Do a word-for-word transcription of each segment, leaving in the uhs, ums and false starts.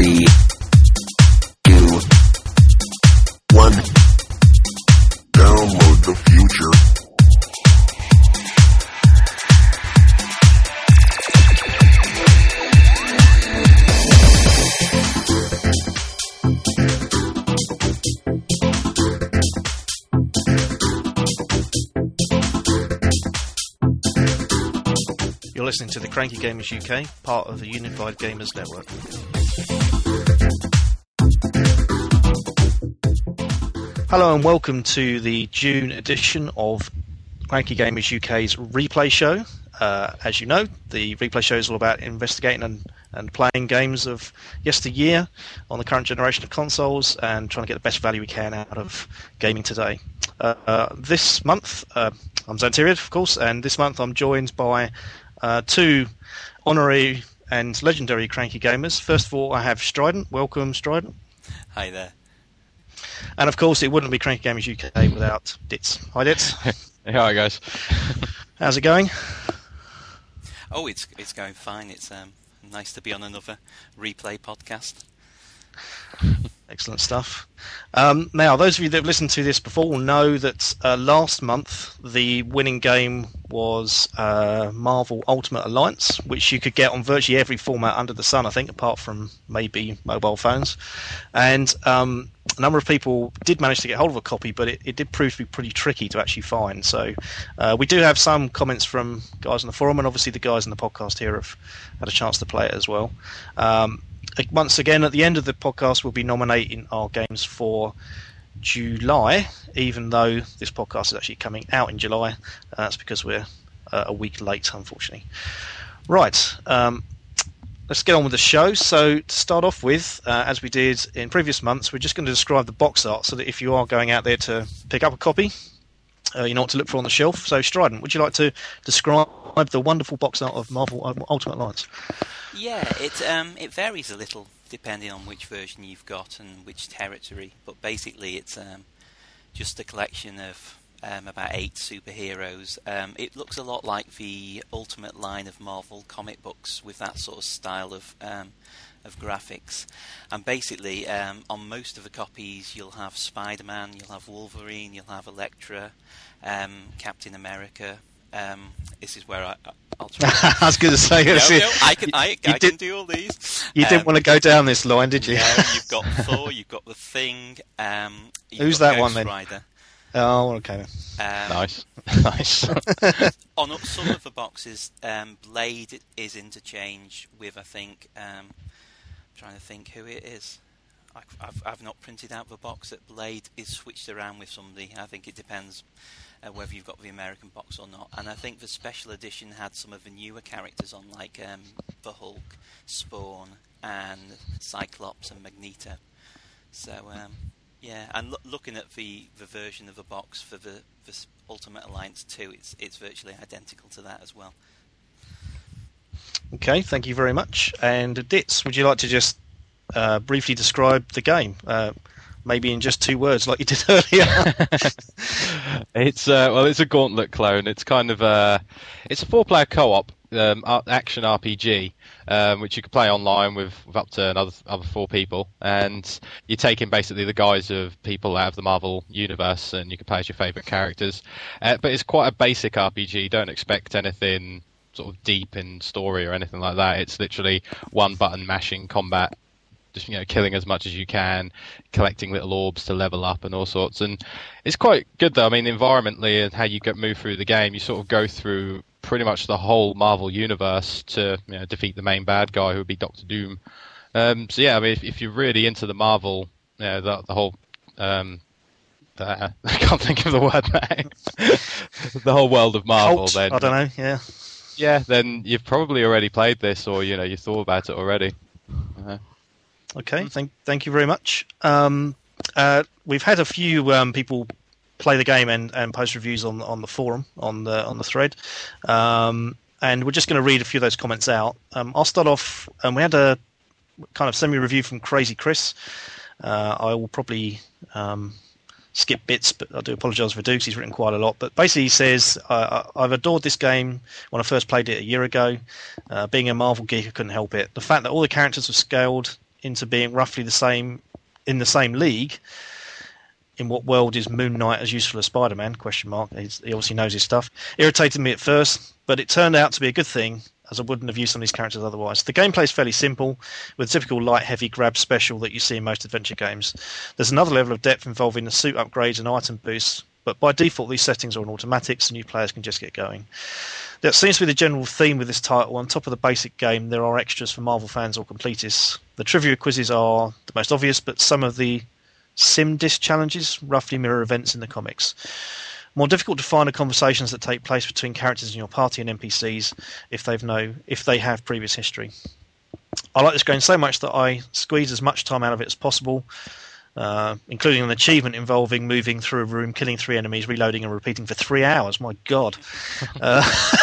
three, two, one. Download the future. You're listening to the Cranky Gamers U K, part of the Unified Gamers Network. Hello and welcome to the June edition of Cranky Gamers U K's replay show. Uh, as you know, the replay show is all about investigating and, and playing games of yesteryear on the current generation of consoles and trying to get the best value we can out of gaming today. Uh, uh, this month, uh, I'm Xantiriad, of course, and this month I'm joined by Uh, two honorary and legendary Cranky Gamers. First of all, I have Strident. Welcome, Strident. Hi there. And of course, it wouldn't be Cranky Gamers U K without Ditz. Hi, Ditz. Hey, hi, guys. How's it going? Oh, it's it's going fine. It's um, nice to be on another replay podcast. Excellent stuff. Um, now, those of you that have listened to this before will know that uh, last month the winning game was uh, Marvel Ultimate Alliance, which you could get on virtually every format under the sun, I think, apart from maybe mobile phones. And um, a number of people did manage to get hold of a copy, but it, it did prove to be pretty tricky to actually find. So uh, we do have some comments from guys on the forum, and obviously the guys in the podcast here have had a chance to play it as well. Um, Once again, at the end of the podcast, we'll be nominating our games for July, even though this podcast is actually coming out in July. Uh, that's because we're uh, a week late, unfortunately. Right, um, let's get on with the show. So to start off with, uh, as we did in previous months, we're just going to describe the box art so that if you are going out there to pick up a copy, uh, you know what to look for on the shelf. So Strident, would you like to describe the wonderful box art of Marvel Ultimate Alliance? Yeah, it um, it varies a little depending on which version you've got and which territory. But basically, it's um, just a collection of um, about eight superheroes. Um, it looks a lot like the Ultimate line of Marvel comic books with that sort of style of um, of graphics. And basically, um, on most of the copies, you'll have Spider-Man, you'll have Wolverine, you'll have Elektra, um, Captain America. Um, this is where I, I'll try. I was going to say, no, no, no, I can, I, I did, can do all these. You um, didn't want to go down this line, did you? No, you've got Thor, you've got the Thing. Um, Who's that Ghost one then? Rider. Oh, okay. Um, nice, nice. On some of the boxes, um, Blade is interchanged with, I think. Um, I'm trying to think who it is. I've, I've not printed out the box that Blade is switched around with somebody. I think it depends uh, whether you've got the American box or not. And I think the special edition had some of the newer characters on, like um, the Hulk, Spawn, and Cyclops and Magneto. So um, yeah, and lo- looking at the, the version of the box for the, the Ultimate Alliance two, it's it's virtually identical to that as well. Okay, thank you very much. And Ditz, would you like to just uh, briefly describe the game? Uh, maybe in just two words, like you did earlier. It's uh, well, it's a Gauntlet clone. It's kind of a, it's a four-player co-op um, action R P G, um, which you can play online with, with up to another other four people, and you're taking basically the guise of people out of the Marvel universe, and you can play as your favourite characters. Uh, but it's quite a basic R P G. Don't expect anything sort of deep in story or anything like that. It's literally one button mashing combat, just, you know, killing as much as you can, collecting little orbs to level up and all sorts. And it's quite good though. I mean, environmentally and how you get move through the game, you sort of go through pretty much the whole Marvel universe to, you know, defeat the main bad guy, who would be Doctor Doom. Um, so yeah, I mean, if, if you're really into the Marvel, you know, the, the whole um, uh, I can't think of the word now. The whole world of Marvel. Cult, then I don't know. Yeah. Yeah, then you've probably already played this, or you know, you thought about it already. Uh-huh. Okay, thank thank you very much. Um, uh, we've had a few um, people play the game and, and post reviews on on the forum on the on the thread, um, and we're just going to read a few of those comments out. Um, I'll start off. Um, we had a kind of semi review from Crazy Chris. Uh, I will probably um, skip bits, but I do apologise for Dukes. He's written quite a lot. But basically he says, uh, I've adored this game when I first played it a year ago. Uh, being a Marvel geek, I couldn't help it. The fact that all the characters were scaled into being roughly the same in the same league. In what world is Moon Knight as useful as Spider-Man? Question mark. He's, he obviously knows his stuff. Irritated me at first, but it turned out to be a good thing, as I wouldn't have used some of these characters otherwise. The gameplay is fairly simple, with a typical light, heavy grab special that you see in most adventure games. There's another level of depth involving the suit upgrades and item boosts, but by default these settings are on automatic, so new players can just get going. That seems to be the general theme with this title. On top of the basic game, there are extras for Marvel fans or completists. The trivia quizzes are the most obvious, but some of the sim disc challenges roughly mirror events in the comics. More difficult to find are conversations that take place between characters in your party and N P Cs if they've know if they have previous history. I like this game so much that I squeeze as much time out of it as possible, uh, including an achievement involving moving through a room, killing three enemies, reloading and repeating for three hours. My God. Uh,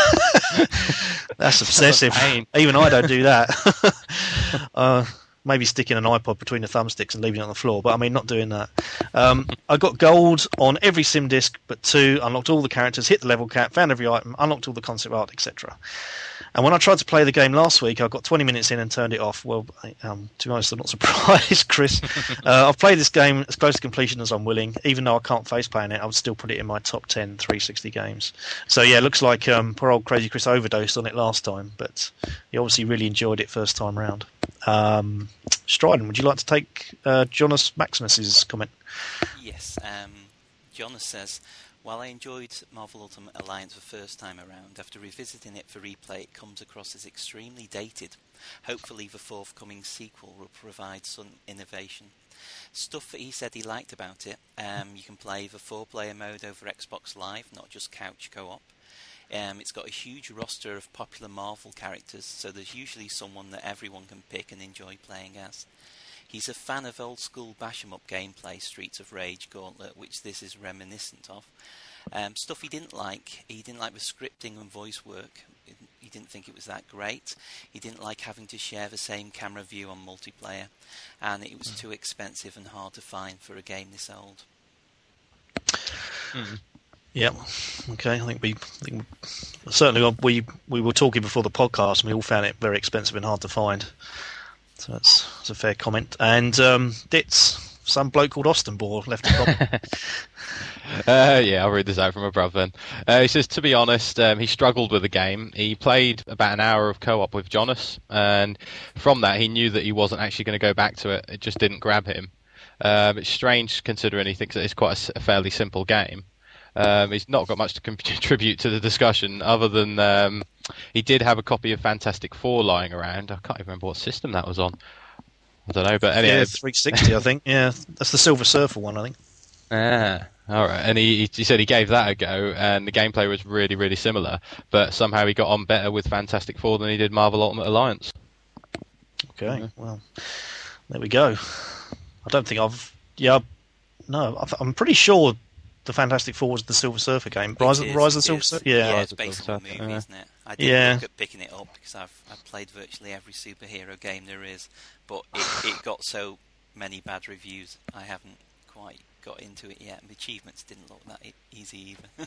that's obsessive. Even I don't do that. uh, Maybe sticking an iPod between the thumbsticks and leaving it on the floor, but I mean, not doing that. Um, I got gold on every sim disc but two, unlocked all the characters, hit the level cap, found every item, unlocked all the concept art, et cetera. And when I tried to play the game last week, I got twenty minutes in and turned it off. Well, um, to be honest, I'm not surprised, Chris. uh, I've played this game as close to completion as I'm willing. Even though I can't face playing it, I would still put it in my top ten three sixty games. So yeah, it looks like um, poor old Crazy Chris overdosed on it last time, but he obviously really enjoyed it first time round. Um, Stryden, would you like to take uh, Jonas Maximus's comment? Yes, um, Jonas says, while I enjoyed Marvel Ultimate Alliance the first time around, after revisiting it for replay it comes across as extremely dated. Hopefully the forthcoming sequel will provide some innovation. Stuff that he said he liked about it, um, you can play the four-player mode over Xbox Live, not just couch co-op. Um, it's got a huge roster of popular Marvel characters, so there's usually someone that everyone can pick and enjoy playing as. He's a fan of old-school bash-em-up gameplay, Streets of Rage, Gauntlet, which this is reminiscent of. Um, stuff he didn't like, he didn't like the scripting and voice work. He didn't think it was that great. He didn't like having to share the same camera view on multiplayer, and it was too expensive and hard to find for a game this old. Mm. Yeah. Okay. I think we I think certainly we we were talking before the podcast, and we all found it very expensive and hard to find. So that's, that's a fair comment. And um, Ditz, some bloke called Ostenbor left a comment. uh, yeah, I'll read this out from my brother then. Uh, he says, to be honest, um, he struggled with the game. He played about an hour of co-op with Jonas, and from that he knew that he wasn't actually going to go back to it. It just didn't grab him. Um, it's strange considering he thinks that it's quite a, a fairly simple game. Um, he's not got much to contribute to the discussion other than um, he did have a copy of Fantastic Four lying around. I can't even remember what system that was on. I don't know, but anyway. Yeah, three sixty, I think. Yeah, that's the Silver Surfer one, I think. Ah, all right. And he he said he gave that a go, and the gameplay was really, really similar, but somehow he got on better with Fantastic Four than he did Marvel Ultimate Alliance. Okay, yeah. Well, there we go. I don't think I've... Yeah, no, I've, I'm pretty sure the Fantastic Four was the Silver Surfer game. Rise, is, Rise of the Silver Surfer? Yeah, Yeah, yeah Rise it's of the based Silver on the Surfer. movie, Yeah. isn't it? I did Yeah. look at picking it up because I've I've played virtually every superhero game there is, but it, it got so many bad reviews I haven't quite got into it yet, and the achievements didn't look that e- easy either.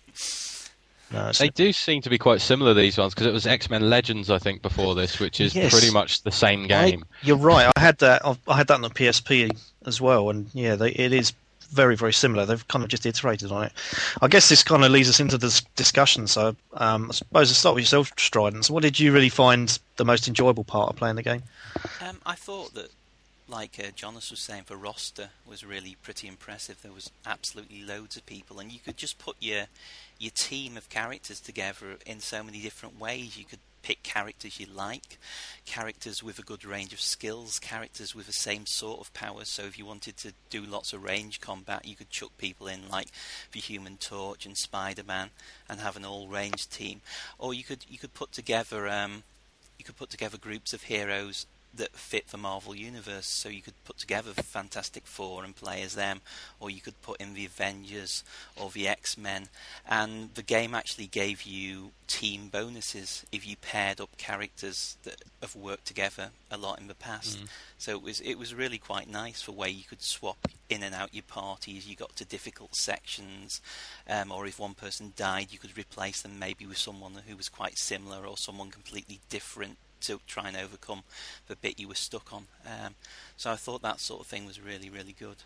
No, They do seem to be quite similar, these ones, because it was X-Men Legends, I think, before this, which is Yes. pretty much the same game. I, you're right. I had that. I've- I had that on the P S P as well, and yeah, they, it is very, very similar. They've kind of just iterated on it. I guess this kind of leads us into this discussion. So, um, I suppose to start with yourself, Stryden. So, what did you really find the most enjoyable part of playing the game? Um, I thought that, like uh, Jonas was saying, the roster was really pretty impressive. There was absolutely loads of people, and you could just put your your team of characters together in so many different ways. You could pick characters you like, characters with a good range of skills, characters with the same sort of powers. So if you wanted to do lots of range combat, you could chuck people in like the Human Torch and Spider-Man and have an all-range team. Or you could you could put together um, you could put together groups of heroes that fit the Marvel Universe, so you could put together Fantastic Four and play as them, or you could put in the Avengers or the X-Men, and the game actually gave you team bonuses if you paired up characters that have worked together a lot in the past. Mm. So it was it was really quite nice for where you could swap in and out your parties. You got to difficult sections, um, or if one person died, you could replace them maybe with someone who was quite similar or someone completely different to try and overcome the bit you were stuck on. Um, so I thought that sort of thing was really, really good.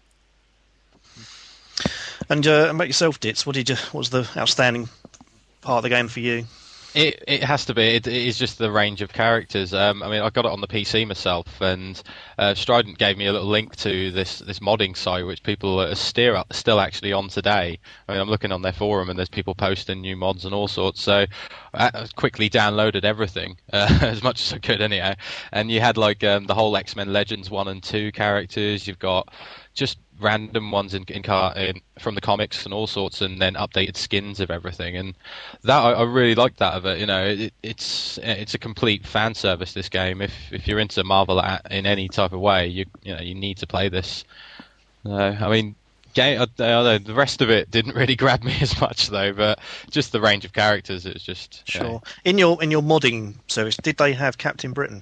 And uh, about yourself, Ditz, what did you? What was the outstanding part of the game for you? It it has to be. It, it is just the range of characters. Um, I mean, I got it on the P C myself, and uh, Strident gave me a little link to this, this modding site, which people are still still actually on today. I mean, I'm looking on their forum, and there's people posting new mods and all sorts. So I quickly downloaded everything uh, as much as I could, anyhow. And you had like um, the whole X-Men Legends one and two characters. You've got just random ones in, in, car, in from the comics and all sorts, and then updated skins of everything, and that I, I really like that of it. You know, it, it's it's a complete fan service. This game, if if you're into Marvel in any type of way, you you know you need to play this. Uh, I mean, game, I, I don't know, the rest of it didn't really grab me as much though, but just the range of characters, it's just sure. You know. In your in your modding service, did they have Captain Britain?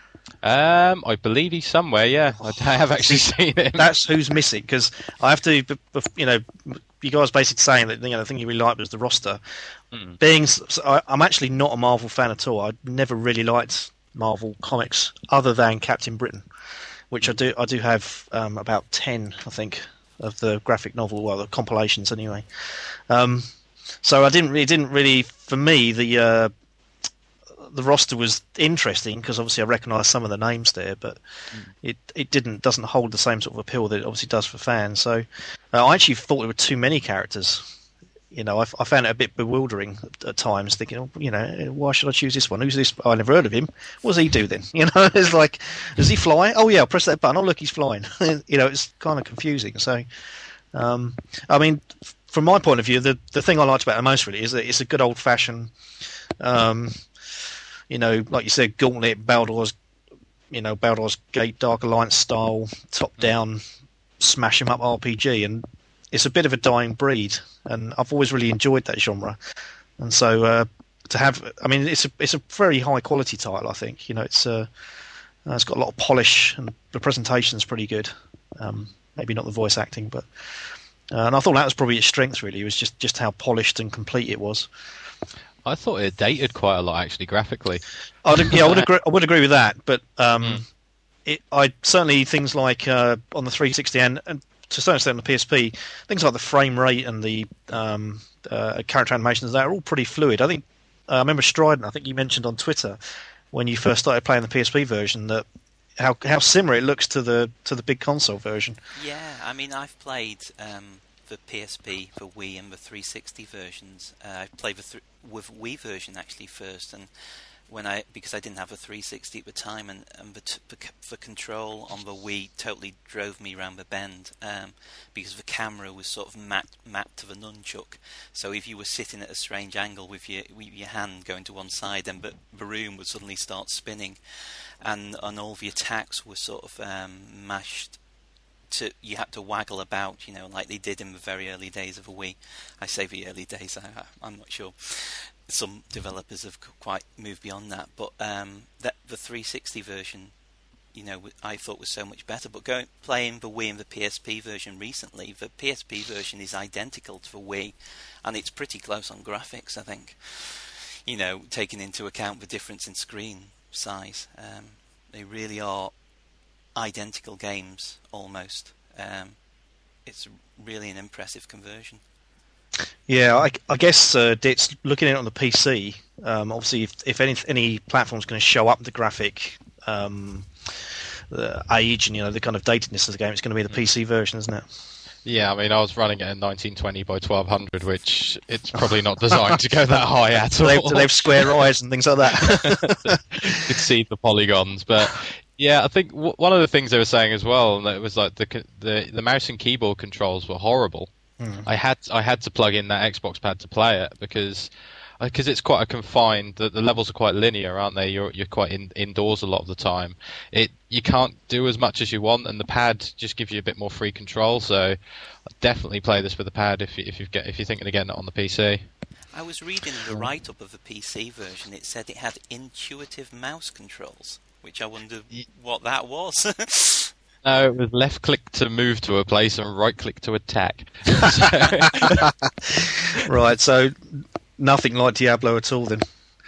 Um, I believe he's somewhere. Yeah, I have actually seen him. That's who's missing, because I have to, you know, you guys basically saying that, you know, the thing you really liked was the roster. Mm. Being, so I, I'm actually not a Marvel fan at all. I never really liked Marvel comics other than Captain Britain, which I do. I do have um, about ten, I think, of the graphic novel, well, the compilations anyway. Um, so I didn't really, didn't really, for me, the. Uh, The roster was interesting because obviously I recognised some of the names there, but mm. it it didn't doesn't hold the same sort of appeal that it obviously does for fans. So uh, I actually thought there were too many characters. You know, I, I found it a bit bewildering at, at times, thinking, oh, you know, why should I choose this one? Who's this? Oh, I never heard of him. What does he do then? You know, it's like, does he fly? Oh yeah, I'll press that button. Oh look, he's flying. You know, it's kind of confusing. So, um, I mean, from my point of view, the the thing I liked about it most really is that it's a good old fashioned. Um, You know, like you said, Gauntlet, Baldur's, you know, Baldur's Gate, Dark Alliance style, top-down, smash 'em up R P G, and it's a bit of a dying breed, and I've always really enjoyed that genre. And so uh, to have, I mean, it's a it's a very high quality title. I think, you know, it's uh, it's got a lot of polish, and the presentation's pretty good. Um, maybe not the voice acting, but uh, and I thought that was probably its strength. Really, it was just just how polished and complete it was. I thought it dated quite a lot, actually, graphically. I'd, yeah, I would agree. I would agree with that, but um, mm. it, I certainly things like uh, on the three sixty and, and to a certain extent on the P S P, things like the frame rate and the um, uh, character animations, they're all pretty fluid. I think uh, I remember Strident. I think you mentioned on Twitter when you first started playing the P S P version that how how similar it looks to the to the big console version. Yeah, I mean, I've played. Um... the P S P, the Wii, and the three sixty versions. Uh, I played the th- with Wii version actually first, and when I because I didn't have a three sixty at the time, and, and the, t- the, the control on the Wii totally drove me around the bend um, because the camera was sort of mapped, mapped to the nunchuck. So if you were sitting at a strange angle with your with your hand going to one side, then the, the room would suddenly start spinning, and and all the attacks were sort of um, mashed. To, you had to waggle about, you know, like they did in the very early days of a Wii. I say the early days, I, I'm not sure. Some developers have quite moved beyond that, but um, that the three sixty version, you know, I thought was so much better. But going playing the Wii and the P S P version recently, the P S P version is identical to the Wii, and it's pretty close on graphics, I think. You know, taking into account the difference in screen size, um, they really are identical games almost. Um, it's really an impressive conversion. Yeah, I, I guess uh, it's looking at it on the P C. Um, obviously, if, if any any platform's going to show up the graphic um, the age and you know the kind of datedness of the game, it's going to be the P C version, isn't it? Yeah, I mean, I was running it in nineteen twenty by twelve hundred, which it's probably not designed to go that high at all. Do they, do they have square eyes and things like that? You could see the polygons, but yeah, I think w- one of the things they were saying as well, and it was like the the the mouse and keyboard controls were horrible. Mm. I had I had to plug in that Xbox pad to play it because because it's quite a confined. The, the levels are quite linear, aren't they? You're you're quite in, indoors a lot of the time. It you can't do as much as you want, and the pad just gives you a bit more free control. So definitely play this with the pad if you, if you get if you're thinking of getting it on the P C. I was reading the write-up of the P C version. It said it had intuitive mouse controls, which I wonder what that was. No, it was left click to move to a place and right click to attack. Right, so nothing like Diablo at all then.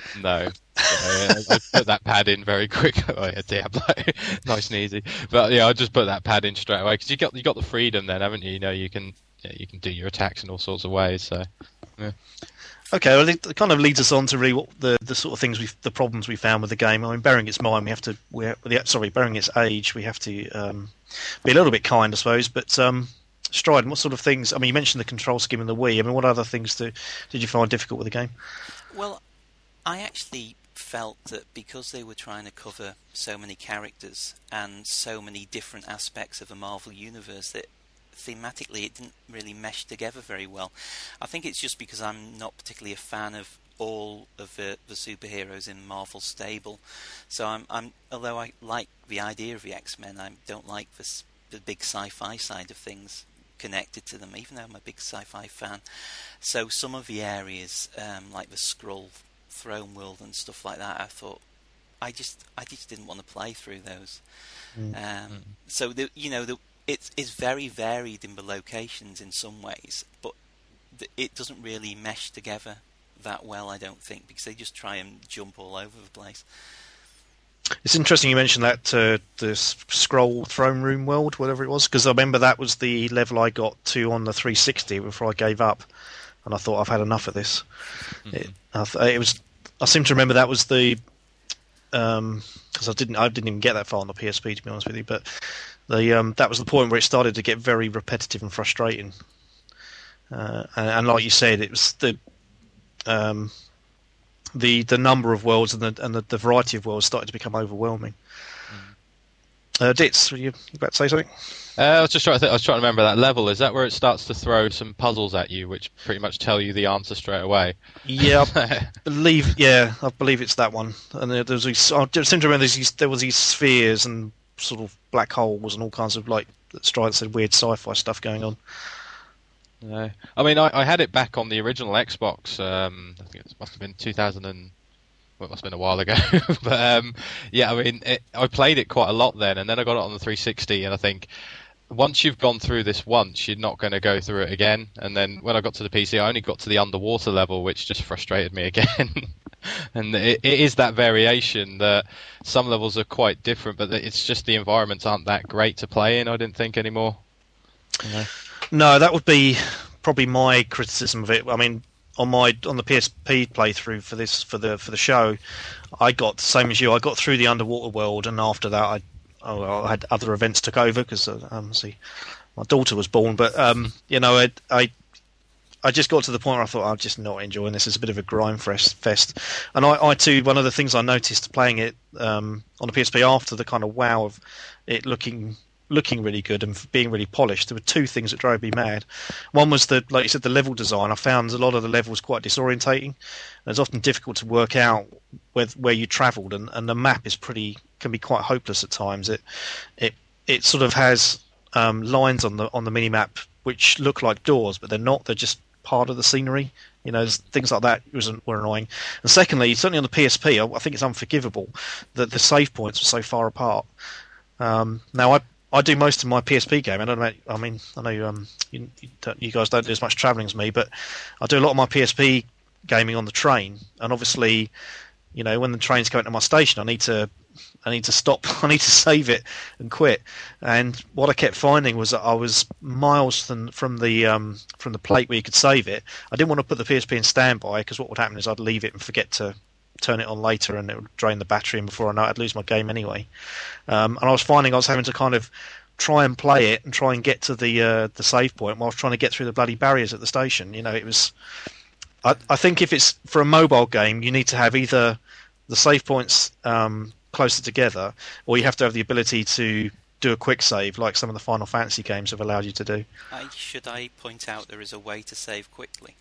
No. Yeah, I put that pad in very quick. Oh yeah, Diablo, nice and easy. But yeah, I just put that pad in straight away because you got you got the freedom then, haven't you? You know, you can yeah, you can do your attacks in all sorts of ways. So yeah. Okay, well, it kind of leads us on to really what the, the sort of things we the problems we found with the game. I mean, bearing its mind, we have to we have, sorry, bearing its age, we have to um, be a little bit kind, I suppose. But um, Stride, what sort of things? I mean, you mentioned the control scheme in the Wii. I mean, what other things do, did you find difficult with the game? Well, I actually felt that because they were trying to cover so many characters and so many different aspects of the Marvel Universe, that thematically it didn't really mesh together very well. I think it's just because I'm not particularly a fan of all of the, the superheroes in Marvel's stable. So I'm, I'm although I like the idea of the X-Men, I don't like the, the big sci-fi side of things connected to them, even though I'm a big sci-fi fan. So some of the areas, um, like the Skrull Throne World and stuff like that, I thought I just I just didn't want to play through those. Mm. Um, mm. So the, you know the, it's it's very varied in the locations in some ways, but the, it doesn't really mesh together that well, I don't think, because they just try and jump all over the place. It's interesting you mentioned that uh, the Skrull Throne Room world, whatever it was, because I remember that was the level I got to on the three sixty before I gave up, and I thought I've had enough of this. Mm-hmm. It, I th- it was. I seem to remember that was the because um, I didn't. I didn't even get that far on the P S P, to be honest with you. But the um, that was the point where it started to get very repetitive and frustrating. Uh, and, and like you said, it was the um, the the number of worlds and the and the, the variety of worlds started to become overwhelming. Mm. Uh, Ditz, were you about to say something? Uh, I was just trying to think, I was trying to remember that level. Is that where it starts to throw some puzzles at you, which pretty much tell you the answer straight away? Yeah, I believe. Yeah, I believe it's that one. And there was these. I seem to remember these, there was these spheres and sort of black holes and all kinds of, like Stride said, weird sci-fi stuff going on. No, I mean I, I had it back on the original Xbox. Um, I think it must have been two thousand and well, it must have been a while ago. But um, yeah, I mean it, I played it quite a lot then, and then I got it on the three sixty, and I think once you've gone through this once, you're not going to go through it again. And then when I got to the P C, I only got to the underwater level, which just frustrated me again. And it, it is that variation that some levels are quite different, but it's just the environments aren't that great to play in, I didn't think, anymore. You know? No, that would be probably my criticism of it. I mean, on my on the P S P playthrough for this for the for the show, I got the same as you. I got through the underwater world, and after that, I oh, well, I had other events took over because uh, um, see, my daughter was born. But um, you know, I, I I just got to the point where I thought I'm just not enjoying this. It's a bit of a grind fest. And I, I too, one of the things I noticed playing it um, on the P S P after the kind of wow of it looking. looking really good and being really polished, there were two things that drove me mad. One was the, like you said, the level design. I found a lot of the levels quite disorientating. And it's often difficult to work out where where you travelled, and, and the map is pretty can be quite hopeless at times. It it it sort of has um, lines on the on the mini map which look like doors, but they're not. They're just part of the scenery. You know, things like that was were annoying. And secondly, certainly on the P S P, I, I think it's unforgivable that the save points were so far apart. Um, now I. I do most of my P S P game. I don't know. I mean, I know um, you, you guys don't do as much travelling as me, but I do a lot of my P S P gaming on the train. And obviously, you know, when the train's coming to my station, I need to, I need to stop. I need to save it and quit. And what I kept finding was that I was miles from, from the um, from the plate where you could save it. I didn't want to put the P S P in standby because what would happen is I'd leave it and forget to turn it on later, and it would drain the battery, and before I know it, I'd lose my game anyway. Um, and I was finding I was having to kind of try and play it and try and get to the uh, the save point while I was trying to get through the bloody barriers at the station. You know, it was. I, I think if it's for a mobile game, you need to have either the save points um, closer together, or you have to have the ability to do a quick save, like some of the Final Fantasy games have allowed you to do. I, should I point out there is a way to save quickly?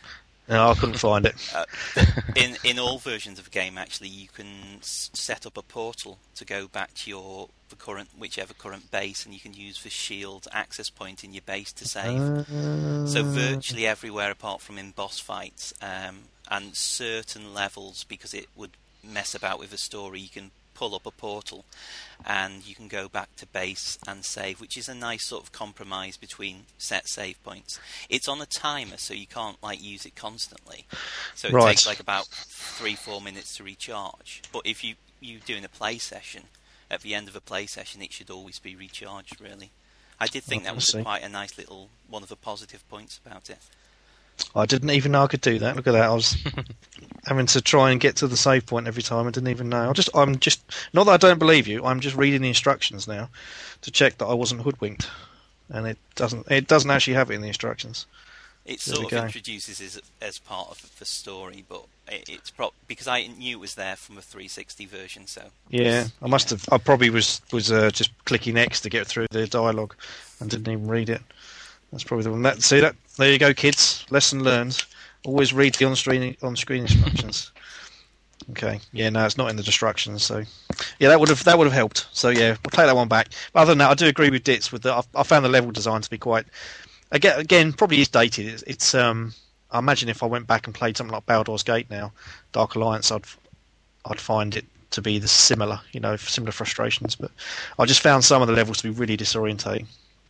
No, I couldn't find it. Uh, in in all versions of the game, actually, you can s- set up a portal to go back to your the current whichever current base, and you can use the shield access point in your base to save. Uh... So virtually everywhere, apart from in boss fights um, and certain levels, because it would mess about with the story, you can pull up a portal, and you can go back to base and save, which is a nice sort of compromise between set save points. It's on a timer, so you can't like use it constantly. So it Right. takes like about three, four minutes to recharge. But if you you doing a play session, at the end of a play session, it should always be recharged. Really, I did think Oh, that I was see. a, quite a nice little one of the positive points about it. I didn't even know I could do that. Look at that. I was having to try and get to the save point every time. I didn't even know. I just, I'm just, not that I don't believe you. I'm just reading the instructions now to check that I wasn't hoodwinked, and it doesn't. It doesn't actually have it in the instructions. It There sort we of go. introduces it as part of the story, but it, it's pro- because I knew it was there from a three sixty version. So Yeah, I must have. I probably was was uh, just clicking X to get through the dialogue, and didn't even read it. That's probably the one. That, see that? There you go, kids. Lesson learned. Always read the on-screen on-screen instructions. Okay. Yeah, no, it's not in the instructions. So, yeah, that would have that would have helped. So, yeah, we'll take that one back. But other than that, I do agree with Ditz. With the, I, I found the level design to be quite. Again, again, probably is dated. It's, it's. Um, I imagine if I went back and played something like Baldur's Gate now, Dark Alliance, I'd I'd find it to be the similar, you know, similar frustrations. But I just found some of the levels to be really disorientating.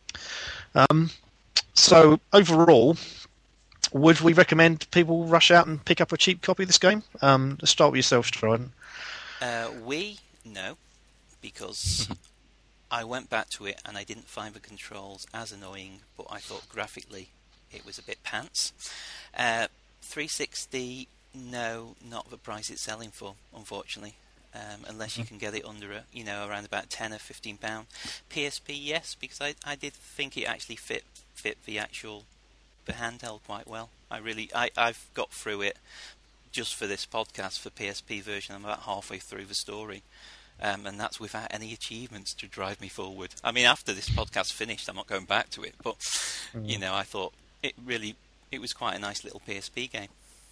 Um. So overall, would we recommend people rush out and pick up a cheap copy of this game? Um, let's start with yourself, Strident. uh, we no, because I went back to it and I didn't find the controls as annoying, but I thought graphically it was a bit pants. Uh, three sixty, no, not the price it's selling for, unfortunately. Um, unless you can get it under, a, you know, around about ten or fifteen pound. P S P, yes, because I, I did think it actually fit fit the actual the handheld quite well. I really, I, I've got through it just for this podcast for P S P version. I'm about halfway through the story, um, and that's without any achievements to drive me forward. I mean, after this podcast finished, I'm not going back to it, but mm. you know, I thought it really, it was quite a nice little P S P game.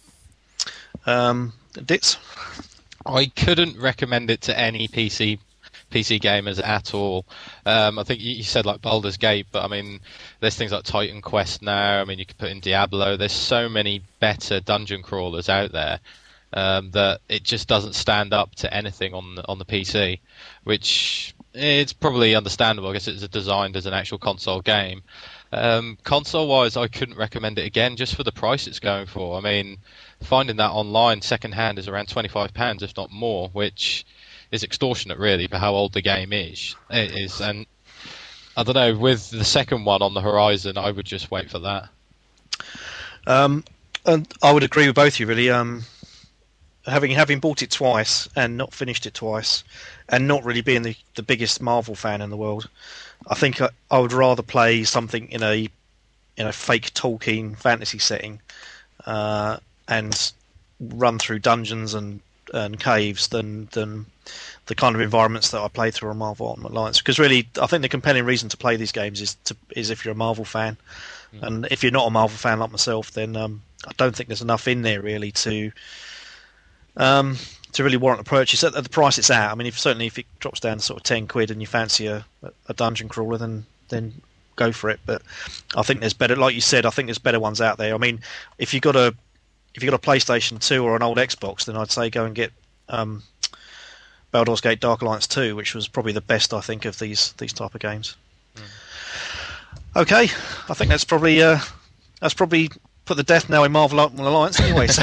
Um, Ditz? I couldn't recommend it to any P C P C gamers at all. Um, I think you said like Baldur's Gate, but I mean, there's things like Titan Quest now. I mean, you could put in Diablo. There's so many better dungeon crawlers out there um, that it just doesn't stand up to anything on the, on the P C, which it's probably understandable. I guess it's designed as an actual console game. Um, console-wise, I couldn't recommend it again, just for the price it's going for. I mean, finding that online second-hand is around twenty-five pounds, if not more, which is extortionate, really, for how old the game is. It is, and I don't know, with the second one on the horizon, I would just wait for that. Um, and I would agree with both of you, really. Um, having having bought it twice and not finished it twice, and not really being the, the biggest Marvel fan in the world, I think I, I would rather play something in a in a fake Tolkien fantasy setting uh, and run through dungeons and, and caves than than the kind of environments that I play through on Marvel Ultimate Alliance. Because really, I think the compelling reason to play these games is to, is if you're a Marvel fan, mm. and if you're not a Marvel fan like myself, then um, I don't think there's enough in there really to. Um, to really warrant the purchase at the price it's at. I mean, if certainly if it drops down to sort of ten quid and you fancy a, a dungeon crawler, then then go for it. But I think there's better, like you said, I think there's better ones out there. I mean, if you got a if you got a PlayStation two or an old Xbox, then I'd say go and get um, Baldur's Gate Dark Alliance two, which was probably the best I think of these these type of games. Mm. Okay, I think that's probably uh, that's probably. Put the death knell in Marvel Ultimate Alliance anyway. So.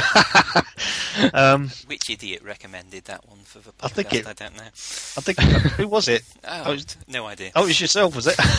um, Which idiot recommended that one for the podcast? I think it. I don't know. I think who was it? Oh, oh, it was, no idea. Oh, it was yourself, was it?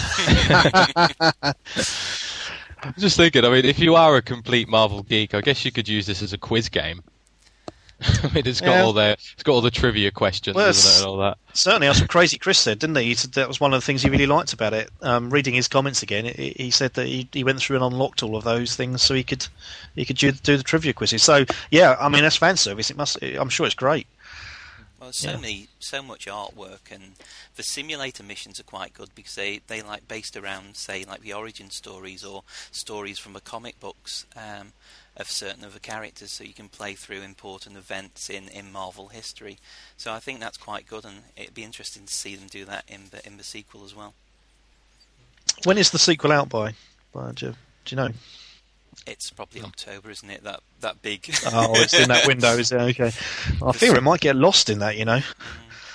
I'm just thinking. I mean, if you are a complete Marvel geek, I guess you could use this as a quiz game. I mean, it's got yeah. all the it's got all the trivia questions, well, isn't it, and all that. Certainly, that's what Crazy Chris said, didn't he? He said that was one of the things he really liked about it. Um, reading his comments again, he, he said that he, he went through and unlocked all of those things so he could he could do, do the trivia quizzes. So yeah, I mean that's fan service. It must. I'm sure it's great. Well, so yeah. many, so much artwork, and the simulator missions are quite good because they they like based around, say, like the origin stories or stories from the comic books. Um, of certain of the characters, so you can play through important events in, in Marvel history. So I think that's quite good, and it'd be interesting to see them do that in the in the sequel as well. When is the sequel out by? by do, you, do you know? It's probably October, isn't it? That that big. Oh, it's in that window, is it? Okay. I fear it might get lost in that, you know.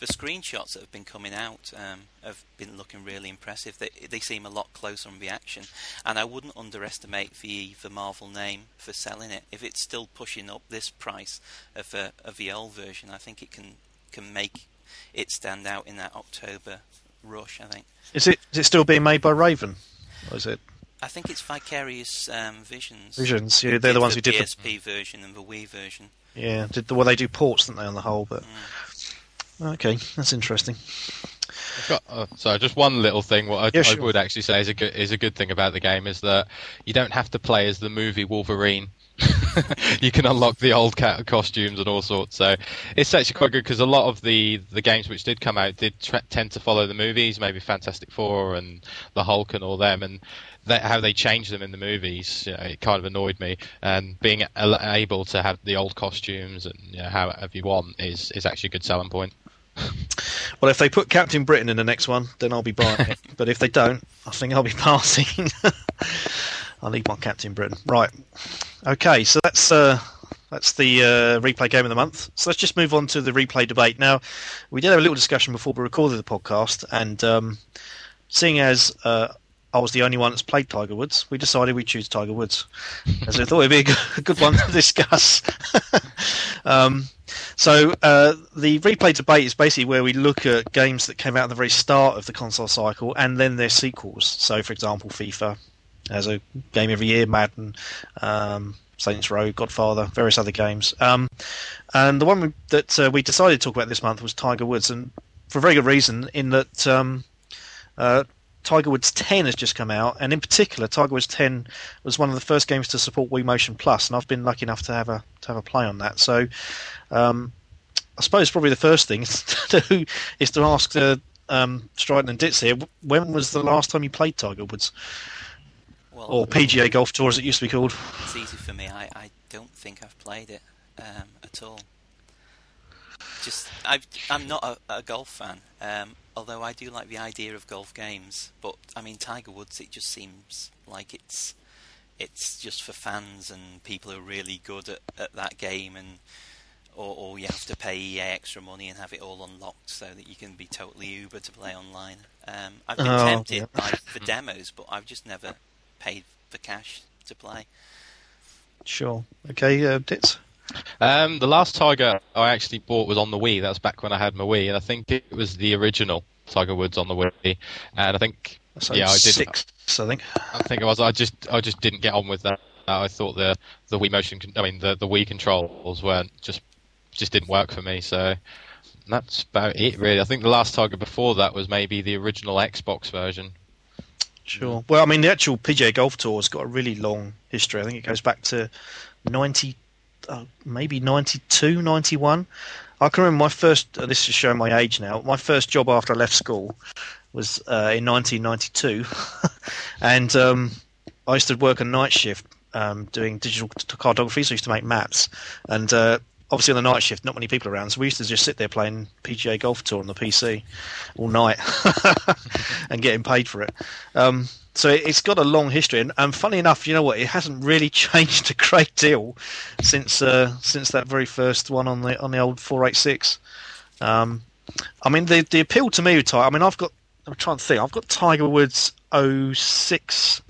the screenshots that have been coming out um, have been looking really impressive. They they seem a lot closer on the action, and I wouldn't underestimate the the Marvel name for selling it. If it's still pushing up this price of the of the old version, I think it can can make it stand out in that October rush. I think. Is it is it still being made by Raven, or is it? I think it's Vicarious um, Visions. Visions, yeah, they're the ones who did the P the S P version and the Wii version. Yeah, did the, well they do ports, don't they, on the whole? But Mm. okay, that's interesting. I've got, uh, sorry, just one little thing. What I, Yeah, I sure. would actually say is a good is a good thing about the game is that you don't have to play as the movie Wolverine. You can unlock the old cat costumes and all sorts. So it's actually quite good because a lot of the, the games which did come out did tra- tend to follow the movies, maybe Fantastic Four and the Hulk and all them, and that, how they changed them in the movies, you know, it kind of annoyed me. And being a- able to have the old costumes and you know, however you want is is actually a good selling point. Well, if they put Captain Britain in the next one, then I'll be buying it. But if they don't, I think I'll be passing. I need my Captain Britain. Right. Okay, so that's uh, that's the uh, replay game of the month. So let's just move on to the replay debate. Now, we did have a little discussion before we recorded the podcast, and um, seeing as uh, I was the only one that's played Tiger Woods, we decided we'd choose Tiger Woods, as I thought it'd be a good, a good one to discuss. um, so uh, the replay debate is basically where we look at games that came out at the very start of the console cycle and then their sequels. So, for example, FIFA has a game every year, Madden, um, Saints Row, Godfather, various other games. Um, and the one we, that uh, we decided to talk about this month was Tiger Woods, and for a very good reason, in that um, uh, Tiger Woods ten has just come out, and in particular, Tiger Woods ten was one of the first games to support Wii Motion Plus, and I've been lucky enough to have a to have a play on that. So, um, I suppose probably the first thing to do is to ask uh, um, Stryden and Ditz here, when was the last time you played Tiger Woods? Well, Or P G A Golf Tour, as it used to be called. it's easy for me. I, I don't think I've played it um, at all. Just I've, I'm not a, a golf fan, um, although I do like the idea of golf games. But I mean, Tiger Woods, it just seems like it's it's just for fans and people who are really good at, at that game, and or, or you have to pay E A extra money and have it all unlocked so that you can be totally Uber to play online. Um, I've been Oh, tempted yeah. by the demos, but I've just never paid the cash to play. Sure. Okay, uh, Ditz. Um, the last Tiger I actually bought was on the Wii. That was back when I had my Wii, and I think it was the original Tiger Woods on the Wii. And I think, So yeah, I didn't. six, I think. I think it was. I just, I just didn't get on with that. I thought the the Wii motion, con- I mean, the the Wii controls weren't just just didn't work for me. So that's about it, really. I think the last Tiger before that was maybe the original Xbox version. Sure. Well, I mean, the actual P G A Golf Tour has got a really long history. I think it goes back to ninety, uh, maybe ninety-two, ninety-one. I can remember my first, uh, this is showing my age now, my first job after I left school was uh, in nineteen ninety-two. and um, I used to work a night shift um, doing digital t- cartography, so I used to make maps. And uh, obviously on the night shift, not many people around, so we used to just sit there playing P G A Golf Tour on the P C all night and getting paid for it. Um, so it- it's got a long history, and, and funny enough, you know what? It hasn't really changed a great deal since uh, since that very first one on the on the old four eighty-six. Um, I mean, the the appeal to me with Tiger. I mean, I've got. I'm trying to think. I've got Tiger Woods oh six,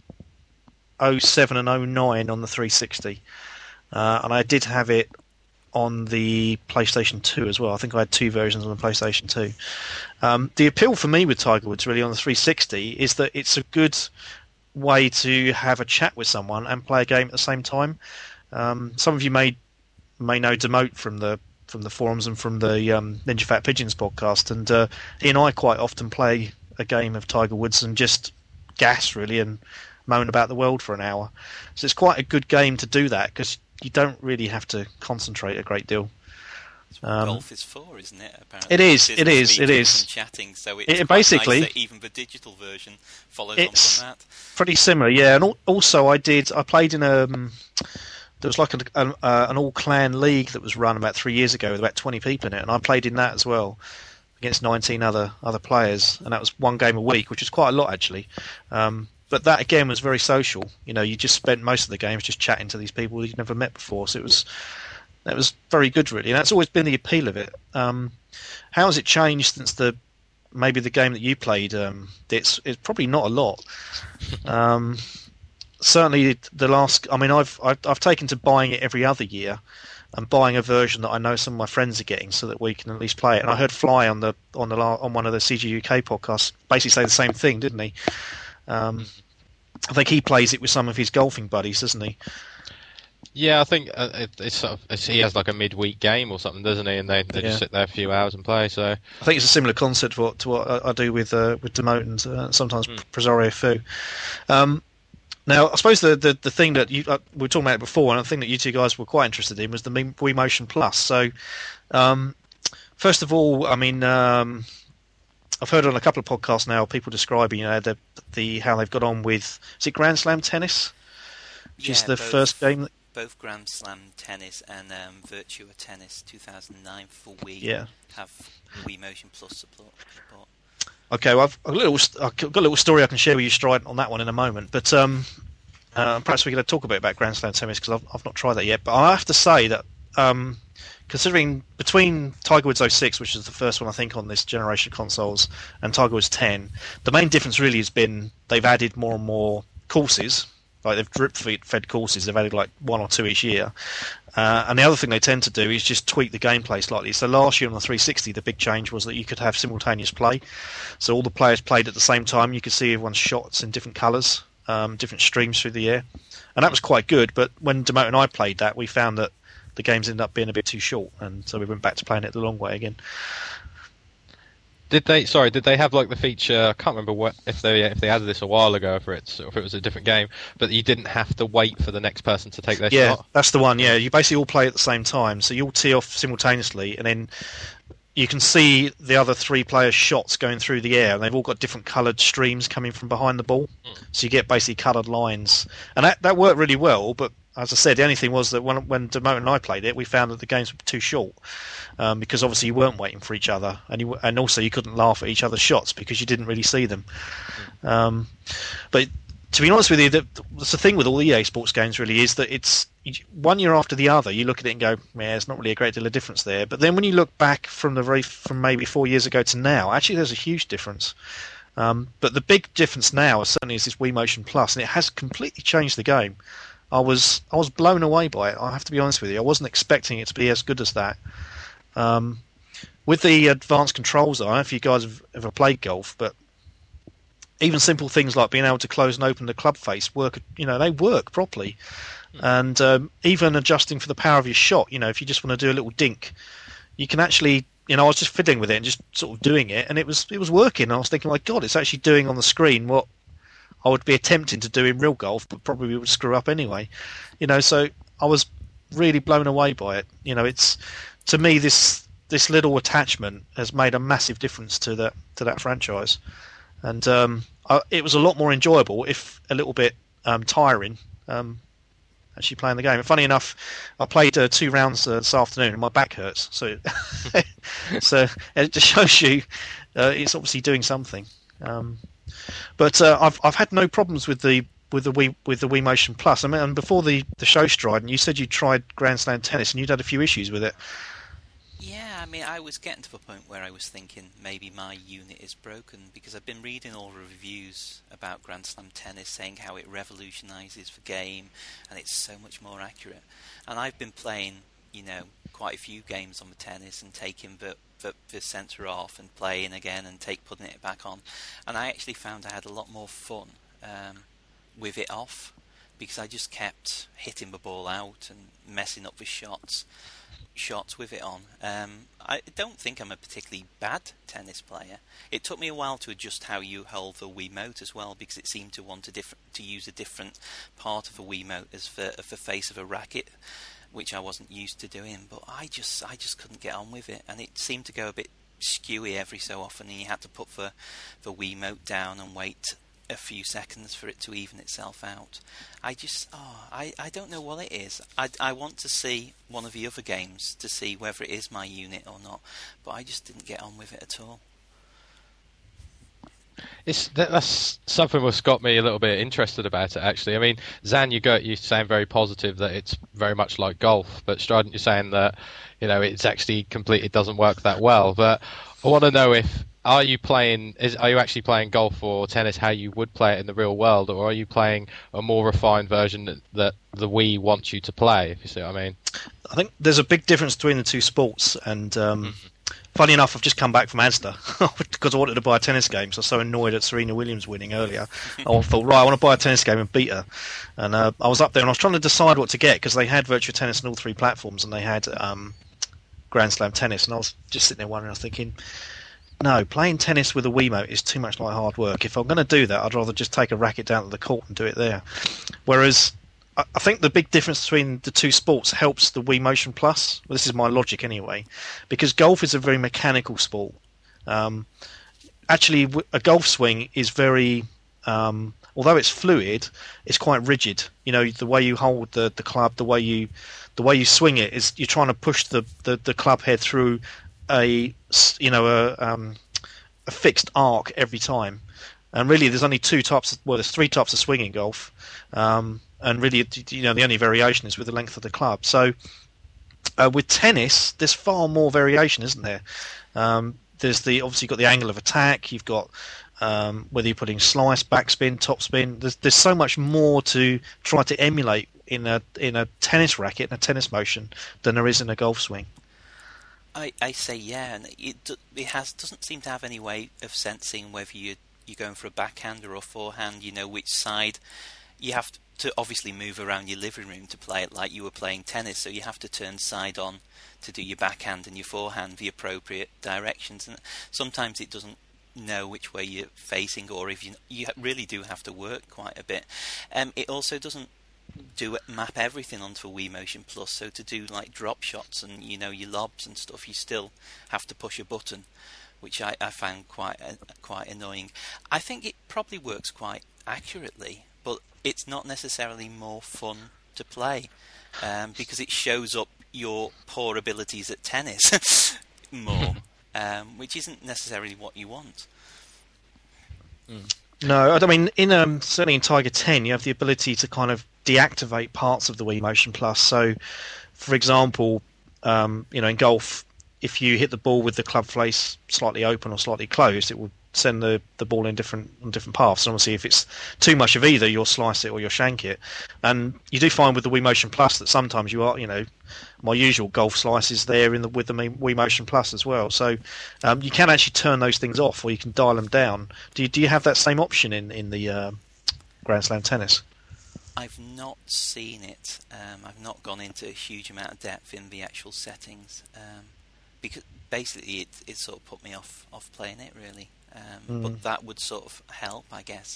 oh seven, and oh nine on the three sixty, uh, and I did have it on the PlayStation two as well. I think I had two versions on the PlayStation two. Um, the appeal for me with Tiger Woods really on the three sixty is that it's a good way to have a chat with someone and play a game at the same time. Um, some of you may may know Demote from the from the forums and from the um, Ninja Fat Pigeons podcast, and uh, he and I quite often play a game of Tiger Woods and just gas really and moan about the world for an hour. So it's quite a good game to do that because you don't really have to concentrate a great deal. That's what Um, golf is for, isn't it? Apparently, It is, It's it is, it speaking is. and chatting. So it's It- quite basically- nice that even the digital version follows on It's- from that. Pretty similar, yeah. And al- also, I did. I played in a. Um, there was like an, an, uh, an all-clan league that was run about three years ago with about twenty people in it, and I played in that as well against nineteen other other players, and that was one game a week, which is quite a lot actually. Um, but that again was very social. You know, you just spent most of the games just chatting to these people you'd never met before, so it was That was very good, really. And that's always been the appeal of it. Um, how has it changed since the maybe the game that you played? Um, it's it's probably not a lot. Um, certainly, the last. I mean, I've, I've I've taken to buying it every other year, and buying a version that I know some of my friends are getting, so that we can at least play it. And I heard Fly on the on the on one of the C G U K podcasts basically say the same thing, didn't he? Um, I think he plays it with some of his golfing buddies, doesn't he? Yeah, I think uh, it, it's sort of it's, he has like a midweek game or something, doesn't he? And they, they Yeah. just sit there a few hours and play. So I think it's a similar concept to what, to what I, I do with uh, with Demote and uh, sometimes mm. Presario Fu. Um, now, I suppose the, the, the thing that you uh, we were talking about it before, and the thing that you two guys were quite interested in was the Wii Motion Plus. So, um, first of all, I mean, um, I've heard on a couple of podcasts now people describing, you know, the the how they've got on with is it Grand Slam Tennis, which yeah, is the both, first game. That, both Grand Slam Tennis and um, Virtua Tennis two thousand nine for Wii yeah. have Wii Motion Plus support. support. Okay, well, I've got a little, I've got a little story I can share with you, Stride, on that one in a moment. But um, uh, perhaps we're going to talk a bit about Grand Slam Tennis because I've, I've not tried that yet. But I have to say that um, considering between Tiger Woods oh six, which is the first one I think on this generation of consoles, and Tiger Woods ten, the main difference really has been they've added more and more courses. Like they've drip fed courses, they've added like one or two each year. Uh, and the other thing they tend to do is just tweak the gameplay slightly. So last year on the three sixty, the big change was that you could have simultaneous play. So all the players played at the same time. You could see everyone's shots in different colours, um, different streams through the air. And that was quite good. But when Demote and I played that, we found that the games ended up being a bit too short. And so we went back to playing it the long way again. Did they? Sorry, did they have like the feature? I can't remember what if they if they added this a while ago for it, or if it was a different game. But you didn't have to wait for the next person to take their yeah, shot. Yeah, that's the one. Yeah, you basically all play at the same time, so you all tee off simultaneously, and then you can see the other three players' shots going through the air, and they've all got different coloured streams coming from behind the ball. Mm. So you get basically coloured lines, and that that worked really well. But as I said, the only thing was that when when Demote and I played it, we found that the games were too short. Um, because obviously you weren't waiting for each other, and you, and also you couldn't laugh at each other's shots because you didn't really see them. Um, but to be honest with you, the, the thing with all E A Sports games really is that it's one year after the other. You look at it and go, "Yeah, there's not really a great deal of difference there." But then when you look back from the very from maybe four years ago to now, actually there's a huge difference. Um, but the big difference now certainly is this Wii Motion Plus, and it has completely changed the game. I was I was blown away by it. I have to be honest with you. I wasn't expecting it to be as good as that. Um, with the advanced controls, I don't know if you guys have ever played golf, but even simple things like being able to close and open the club face work. You know, they work properly, mm. and um, even adjusting for the power of your shot. You know, if you just want to do a little dink, you can actually. You know, I was just fiddling with it and just sort of doing it, and it was it was working. I was thinking, my God, it's actually doing on the screen what I would be attempting to do in real golf, but probably would screw up anyway. You know, so I was really blown away by it. You know, it's. To me, this this little attachment has made a massive difference to that to that franchise, and um, I, it was a lot more enjoyable, if a little bit um, tiring, um, actually playing the game. And funny enough, I played uh, two rounds uh, this afternoon, and my back hurts. So, so it just shows you uh, it's obviously doing something. Um, but uh, I've I've had no problems with the. With the Wii with the Wii Motion Plus, I mean, and before the, the show, Stride, and you said you tried Grand Slam Tennis and you'd had a few issues with it. Yeah, I mean, I was getting to the point where I was thinking maybe my unit is broken because I've been reading all the reviews about Grand Slam Tennis saying how it revolutionises the game and it's so much more accurate. And I've been playing, you know, quite a few games on the tennis and taking the the, the centre off and playing again and take putting it back on, and I actually found I had a lot more fun. Um, with it off because I just kept hitting the ball out and messing up the shots shots with it on. Um, I don't think I'm a particularly bad tennis player. It took me a while to adjust how you hold the Wiimote as well because it seemed to want to, diff- to use a different part of the Wiimote as the, of the face of a racket, which I wasn't used to doing, but I just I just couldn't get on with it, and it seemed to go a bit skewy every so often, and you had to put the, the Wiimote down and wait a few seconds for it to even itself out. I just, oh, I, I don't know what it is. I, I want to see one of the other games to see whether it is my unit or not, but I just didn't get on with it at all. It's that, that's something that's got me a little bit interested about it. Actually, I mean, Zan, you go, you sound very positive that it's very much like golf, but Strident, you're saying that you know it's actually complete. It doesn't work that well. But I want to know if are you playing? Is are you actually playing golf or tennis how you would play it in the real world, or are you playing a more refined version that, that the Wii wants you to play? If you see what I mean. I think there's a big difference between the two sports, and um, mm-hmm. funny enough, I've just come back from Asda because I wanted to buy a tennis game. So I was so annoyed at Serena Williams winning earlier. I thought, right, I want to buy a tennis game and beat her. And uh, I was up there and I was trying to decide what to get because they had Virtua Tennis on all three platforms and they had um, Grand Slam Tennis. And I was just sitting there wondering, I was thinking, no, playing tennis with a Wiimote is too much like hard work. If I'm going to do that, I'd rather just take a racket down to the court and do it there. Whereas I think the big difference between the two sports helps the Wii Motion Plus. Well, this is my logic anyway, because golf is a very mechanical sport. Um, actually, a golf swing is very, um, although it's fluid, it's quite rigid. You know, the way you hold the, the club, the way you the way you swing it is you're trying to push the, the, the club head through a you know a, um, a fixed arc every time. And really, there's only two types. Of, well, there's three types of swing in golf. Um, And really, you know, the only variation is with the length of the club. So, uh, with tennis, there's far more variation, isn't there? Um, there's the obviously you've got the angle of attack. You've got um, whether you're putting slice, backspin, topspin. There's there's so much more to try to emulate in a in a tennis racket and a tennis motion than there is in a golf swing. I, I say yeah, and it it has doesn't seem to have any way of sensing whether you you're going for a backhand or a forehand. You know which side. You have to. to obviously move around your living room to play it like you were playing tennis, so you have to turn side on to do your backhand and your forehand the appropriate directions, and sometimes it doesn't know which way you're facing, or if you you really do have to work quite a bit. Um, it also doesn't do it, map everything onto a Wii Motion Plus, so to do like drop shots and you know your lobs and stuff, you still have to push a button, which I, I found quite uh, quite annoying. I think it probably works quite accurately, but it's not necessarily more fun to play um, because it shows up your poor abilities at tennis more, um, which isn't necessarily what you want. Mm. No, I mean, in um, certainly in Tiger ten, you have the ability to kind of deactivate parts of the Wii Motion Plus. So, for example, um, you know, in golf, if you hit the ball with the club face slightly open or slightly closed, it will send the, the ball in different on different paths. And obviously, if it's too much of either, you'll slice it or you'll shank it. And you do find with the Wii Motion Plus that sometimes you are, you know, my usual golf slice is there in the with the Wii Motion Plus as well. So um, you can actually turn those things off, or you can dial them down. Do you do you have that same option in in the uh, Grand Slam Tennis? I've not seen it. Um, I've not gone into a huge amount of depth in the actual settings um, because basically it it sort of put me off off playing it really. Um, mm. But that would sort of help, I guess.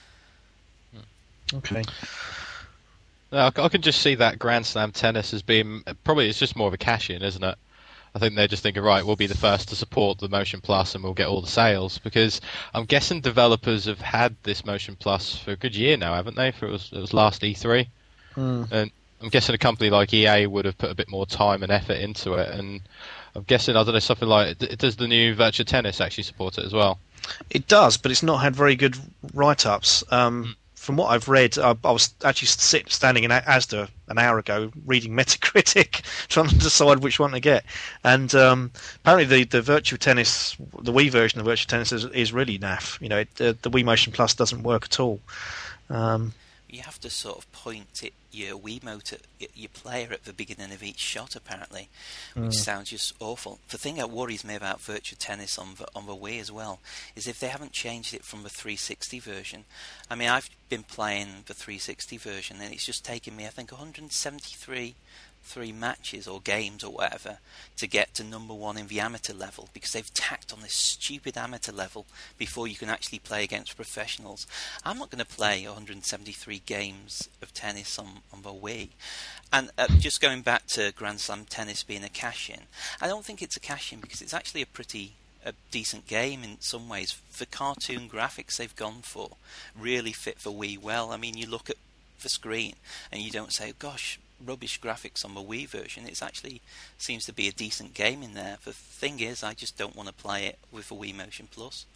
Okay. No, I can just see that Grand Slam Tennis as being probably it's just more of a cash-in, isn't it? I think they're just thinking, right, we'll be the first to support the Motion Plus and we'll get all the sales, because I'm guessing developers have had this Motion Plus for a good year now, haven't they? For it was, it was last E three, mm. and I'm guessing a company like E A would have put a bit more time and effort into it, and I'm guessing, I don't know, something like, does the new Virtua Tennis actually support it as well? It does, but it's not had very good write-ups. Um, mm. From what I've read, I, I was actually sit, standing in Asda an hour ago reading Metacritic, trying to decide which one to get. And um, apparently the, the Virtua Tennis, the Wii version of Virtua Tennis is, is really naff. You know, it, the, the Wii Motion Plus doesn't work at all. Um, you have to sort of point it, your Wiimote at your player at the beginning of each shot, apparently, which mm. sounds just awful. The thing that worries me about Virtua Tennis on the, on the Wii as well is if they haven't changed it from the three sixty version. I mean, I've been playing the three sixty version, and it's just taken me, I think, one hundred seventy-three three matches or games or whatever to get to number one in the amateur level, because they've tacked on this stupid amateur level before you can actually play against professionals. I'm not going to play one hundred seventy-three games of tennis on, on the Wii. And uh, just going back to Grand Slam Tennis being a cash-in, I don't think it's a cash-in because it's actually a pretty a decent game in some ways. The cartoon graphics they've gone for really fit the Wii well. I mean, you look at the screen and you don't say, gosh, rubbish graphics on the Wii version. It actually seems to be a decent game in there. The thing is, I just don't want to play it with the Wii Motion Plus.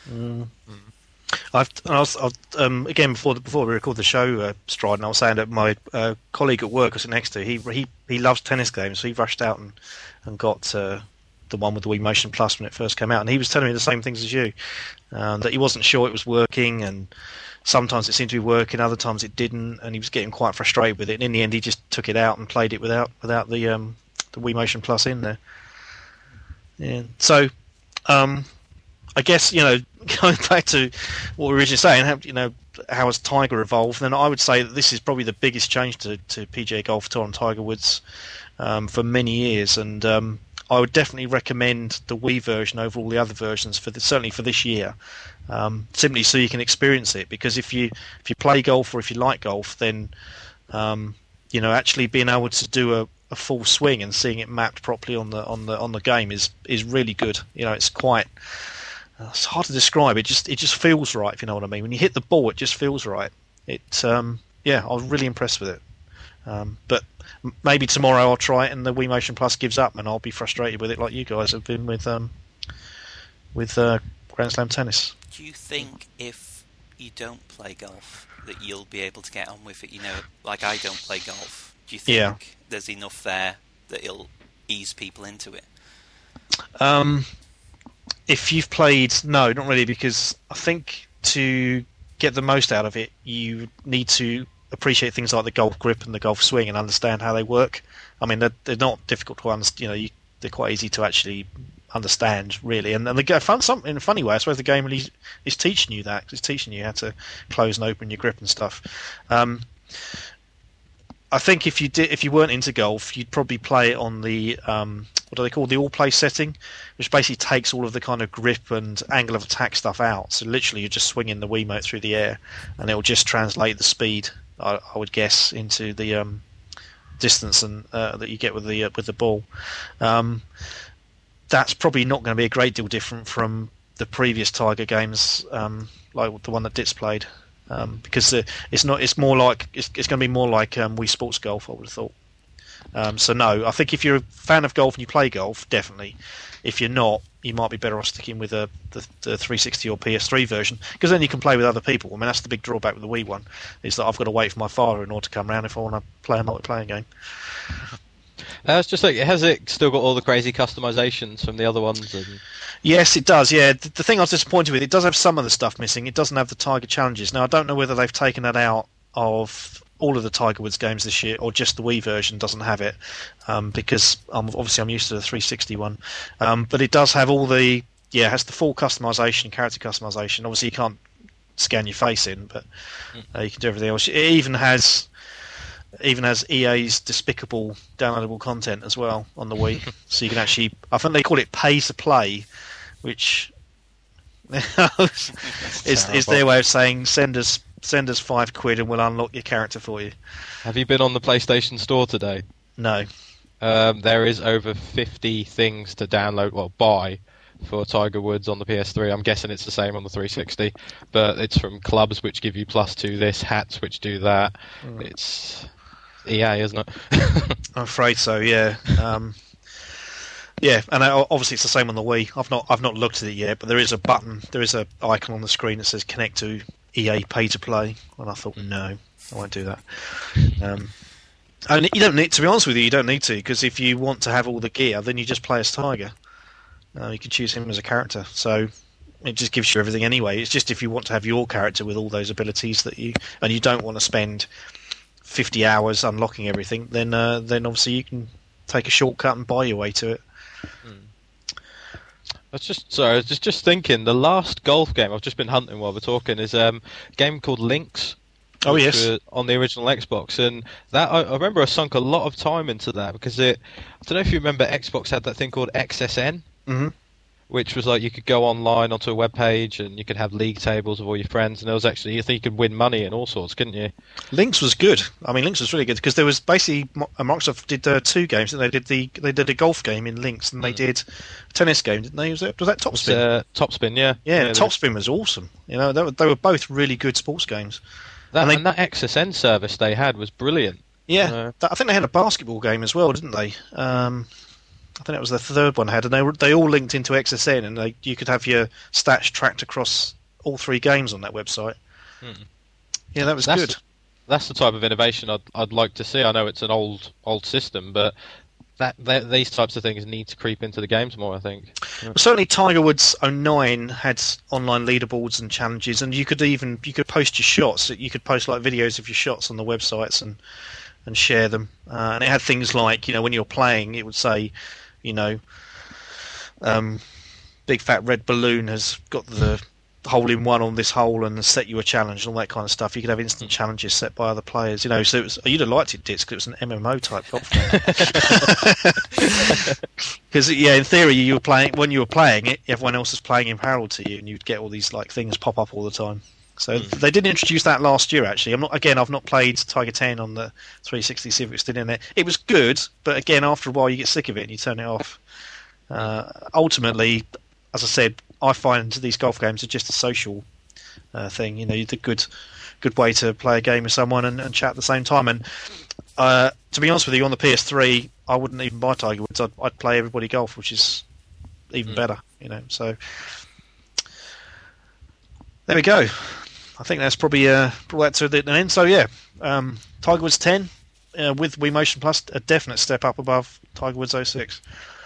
Mm. I've, I was, I was um, again before the, before we recorded the show, uh, Stride, and I was saying that my uh, colleague at work I was sitting next to, he he he loves tennis games, so he rushed out and and got uh, the one with the Wii Motion Plus when it first came out, and he was telling me the same things as you, um, that he wasn't sure it was working, and sometimes it seemed to be working, other times it didn't, and he was getting quite frustrated with it. And in the end, he just took it out and played it without without the um, the Wii Motion Plus in there. Yeah, so. Um, I guess, you know, going back to what we were originally saying, how, you know, how has Tiger evolved? Then I would say that this is probably the biggest change to, to P G A Golf Tour and Tiger Woods um, for many years, and um, I would definitely recommend the Wii version over all the other versions for the, certainly for this year, um, simply so you can experience it. Because if you if you play golf or if you like golf, then um, you know, actually being able to do a, a full swing and seeing it mapped properly on the on the on the game is is really good. You know, it's quite. It's hard to describe. It just it just feels right, if you know what I mean. When you hit the ball, it just feels right. It um, yeah, I was really impressed with it. Um, but m- maybe tomorrow I'll try it, and the Wii Motion Plus gives up, and I'll be frustrated with it, like you guys have been with um, with uh, Grand Slam tennis. Do you think if you don't play golf that you'll be able to get on with it? You know, like I don't play golf. Do you think Yeah. there's enough there that it'll ease people into it? Um. If you've played, no, not really, because I think to get the most out of it, you need to appreciate things like the golf grip and the golf swing and understand how they work. I mean, they're, they're not difficult to understand. You know, you, they're quite easy to actually understand, really. And, and the fun, some, in a funny way, I suppose the game really is teaching you that. 'Cause it's teaching you how to close and open your grip and stuff. Um, I think if you did, if you weren't into golf, you'd probably play it on the um, what do they call the all play setting, which basically takes all of the kind of grip and angle of attack stuff out. So literally, you're just swinging the Wiimote through the air, and it will just translate the speed, I, I would guess, into the um, distance and uh, that you get with the uh, with the ball. Um, that's probably not going to be a great deal different from the previous Tiger games, um, like the one that Ditz played. Um, because uh, it's not, it's more like it's, it's going to be more like um, Wii Sports Golf, I would have thought. Um, so no, I think if you're a fan of golf and you play golf, definitely. If you're not, you might be better off sticking with a, the, the three sixty or P S three version, because then you can play with other people. I mean, that's the big drawback with the Wii one, is that I've got to wait for my father in order to come round if I want to play a multiplayer game. Uh, it's just like, has it still got all the crazy customizations from the other ones? And... Yes, it does. Yeah, the, the thing I was disappointed with, it does have some of the stuff missing. It doesn't have the Tiger challenges. Now, I don't know whether they've taken that out of all of the Tiger Woods games this year, or just the Wii version doesn't have it, um, because um, obviously I'm used to the three sixty one. Um, but it does have all the, yeah, it has the full customization, character customization. Obviously, you can't scan your face in, but uh, you can do everything else. It even has. Even has E A's despicable downloadable content as well on the Wii, so you can actually. I think they call it pay to play, which is is their way of saying send us send us five quid and we'll unlock your character for you. Have you been on the PlayStation Store today? No. Um, there is over fifty things to download, well, buy for Tiger Woods on the P S three. I'm guessing it's the same on the three sixty, but it's from clubs which give you plus two this, hats which do that. Mm. It's E A, isn't it? I'm afraid so. Yeah, um, yeah, and obviously it's the same on the Wii. I've not, I've not looked at it yet, but there is a button, there is a icon on the screen that says connect to E A Pay to Play, and I thought, no, I won't do that. Um, and you don't need, to be honest with you, you don't need to, because if you want to have all the gear, then you just play as Tiger. Uh, you can choose him as a character, so it just gives you everything anyway. It's just if you want to have your character with all those abilities that you, and you don't want to spend fifty hours unlocking everything, then uh, then obviously you can take a shortcut and buy your way to it. Hmm. I was just sorry, I was just just thinking. The last golf game I've just been hunting while we're talking is um, a game called Lynx. Oh yes, on the original Xbox, and that I, I remember I sunk a lot of time into that because it. I don't know if you remember, Xbox had that thing called X S N. Mm-hmm. Which was like you could go online onto a web page and you could have league tables of all your friends, and there was actually, you think you could win money and all sorts, couldn't you? Lynx was good. I mean, Lynx was really good because there was basically Microsoft did uh, two games. And they did the they did a golf game in Lynx, and they mm. did a tennis game, didn't they? Was that, was that Topspin? Uh, Topspin, yeah. Yeah, yeah Topspin was awesome. You know, they were, they were both really good sports games. That, and, they, and that X S N service they had was brilliant. Yeah, uh, that, I think they had a basketball game as well, didn't they? Um, I think that was the third one had, and they were, they all linked into X S N, and they, you could have your stats tracked across all three games on that website. Hmm. Yeah, that was that's, good. That's the type of innovation I'd I'd like to see. I know it's an old old system, but that, that these types of things need to creep into the games more, I think. Well, certainly Tiger Woods oh nine had online leaderboards and challenges, and you could even you could post your shots. You could post like videos of your shots on the websites and and share them. Uh, and it had things like, you know, when you're playing, it would say, you know, um, big fat red balloon has got the hole in one on this hole and set you a challenge and all that kind of stuff. You could have instant challenges set by other players, you know. So it was, you'd have liked it, Ditz, because it was an M M O type golf game. Because yeah, in theory, you were playing when you were playing it, everyone else was playing in parallel to you, and you'd get all these like things pop up all the time. So mm. they did introduce that last year. Actually, I'm not. Again, I've not played Tiger ten on the three sixty Civic still in there. It was good, but again, after a while, you get sick of it and you turn it off. Uh, ultimately, as I said, I find these golf games are just a social uh, thing. You know, it's a good, good way to play a game with someone and, and chat at the same time. And uh, to be honest with you, on the P S three, I wouldn't even buy Tiger Woods. I'd, I'd play Everybody Golf, which is even mm. better. You know, so there we go. I think that's probably uh, brought that to the end. So yeah, um, Tiger Woods ten uh, with Wii Motion Plus, a definite step up above Tiger Woods oh six.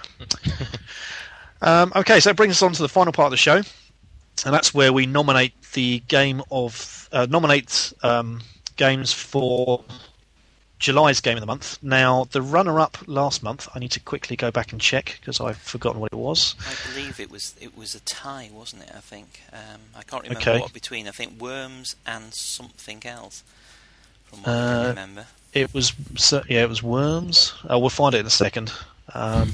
um, okay, so that brings us on to the final part of the show, and that's where we nominate the game of uh, nominate um, games for July's game of the month. Now, the runner-up last month, I need to quickly go back and check because I've forgotten what it was. I believe it was it was a tie, wasn't it? I think um, I can't remember okay. what between. I think Worms and something else. From what uh, I can remember, it was yeah, it was Worms. Oh, we'll find it in a second. Um,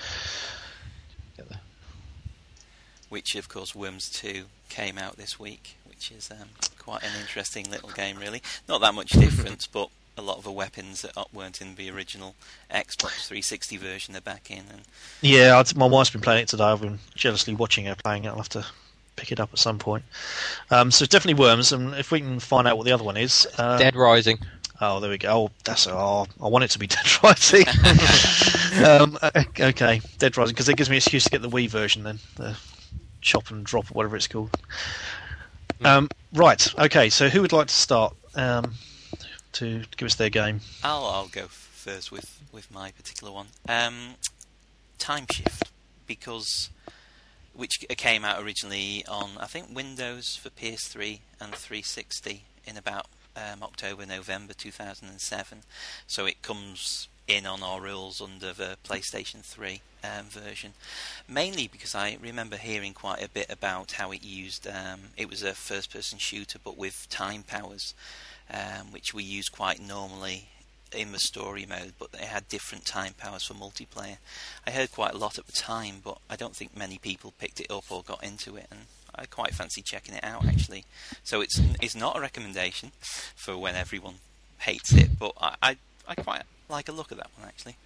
which, of course, Worms two came out this week, which is um, quite an interesting little game, really. Not that much difference, but a lot of the weapons that weren't in the original Xbox three sixty version are back in. And yeah, I'd, my wife's been playing it today. I've been jealously watching her playing it. I'll have to pick it up at some point. Um, so it's definitely Worms, and if we can find out what the other one is... Uh, Dead Rising. Oh, there we go. Oh, that's oh, I want it to be Dead Rising. um, okay, Dead Rising, because it gives me an excuse to get the Wii version then. The chop and drop or whatever it's called. Um, right, okay, so who would like to start? Um, To, to give us their game. I'll I'll go first with, with my particular one. Um, Time Shift, because which came out originally on I think Windows for P S three and three sixty in about um, October November two thousand seven. So it comes in on our rules under the PlayStation three um, version, mainly because I remember hearing quite a bit about how it used. Um, it was a first-person shooter, but with time powers. Um, which we use quite normally in the story mode, but they had different time powers for multiplayer. I heard quite a lot at the time, but I don't think many people picked it up or got into it, and I quite fancy checking it out, actually. So it's it's not a recommendation for when everyone hates it, but I, I, I quite like a look at that one, actually.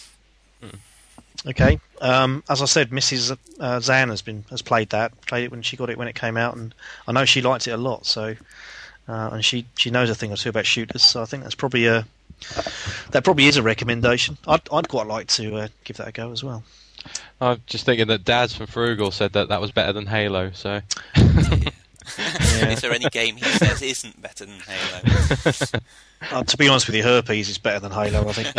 Okay. Um, as I said, Missus Uh, Zan has been has played that, played it when she got it when it came out, and I know she liked it a lot, so... Uh, and she, she knows a thing or two about shooters, so I think that's probably a that probably is a recommendation. I'd I'd quite like to uh, give that a go as well. I'm just thinking that Daz from Frugal said that that was better than Halo. So, yeah. Is there any game he says isn't better than Halo? Uh, to be honest with you, Herpes is better than Halo. I think.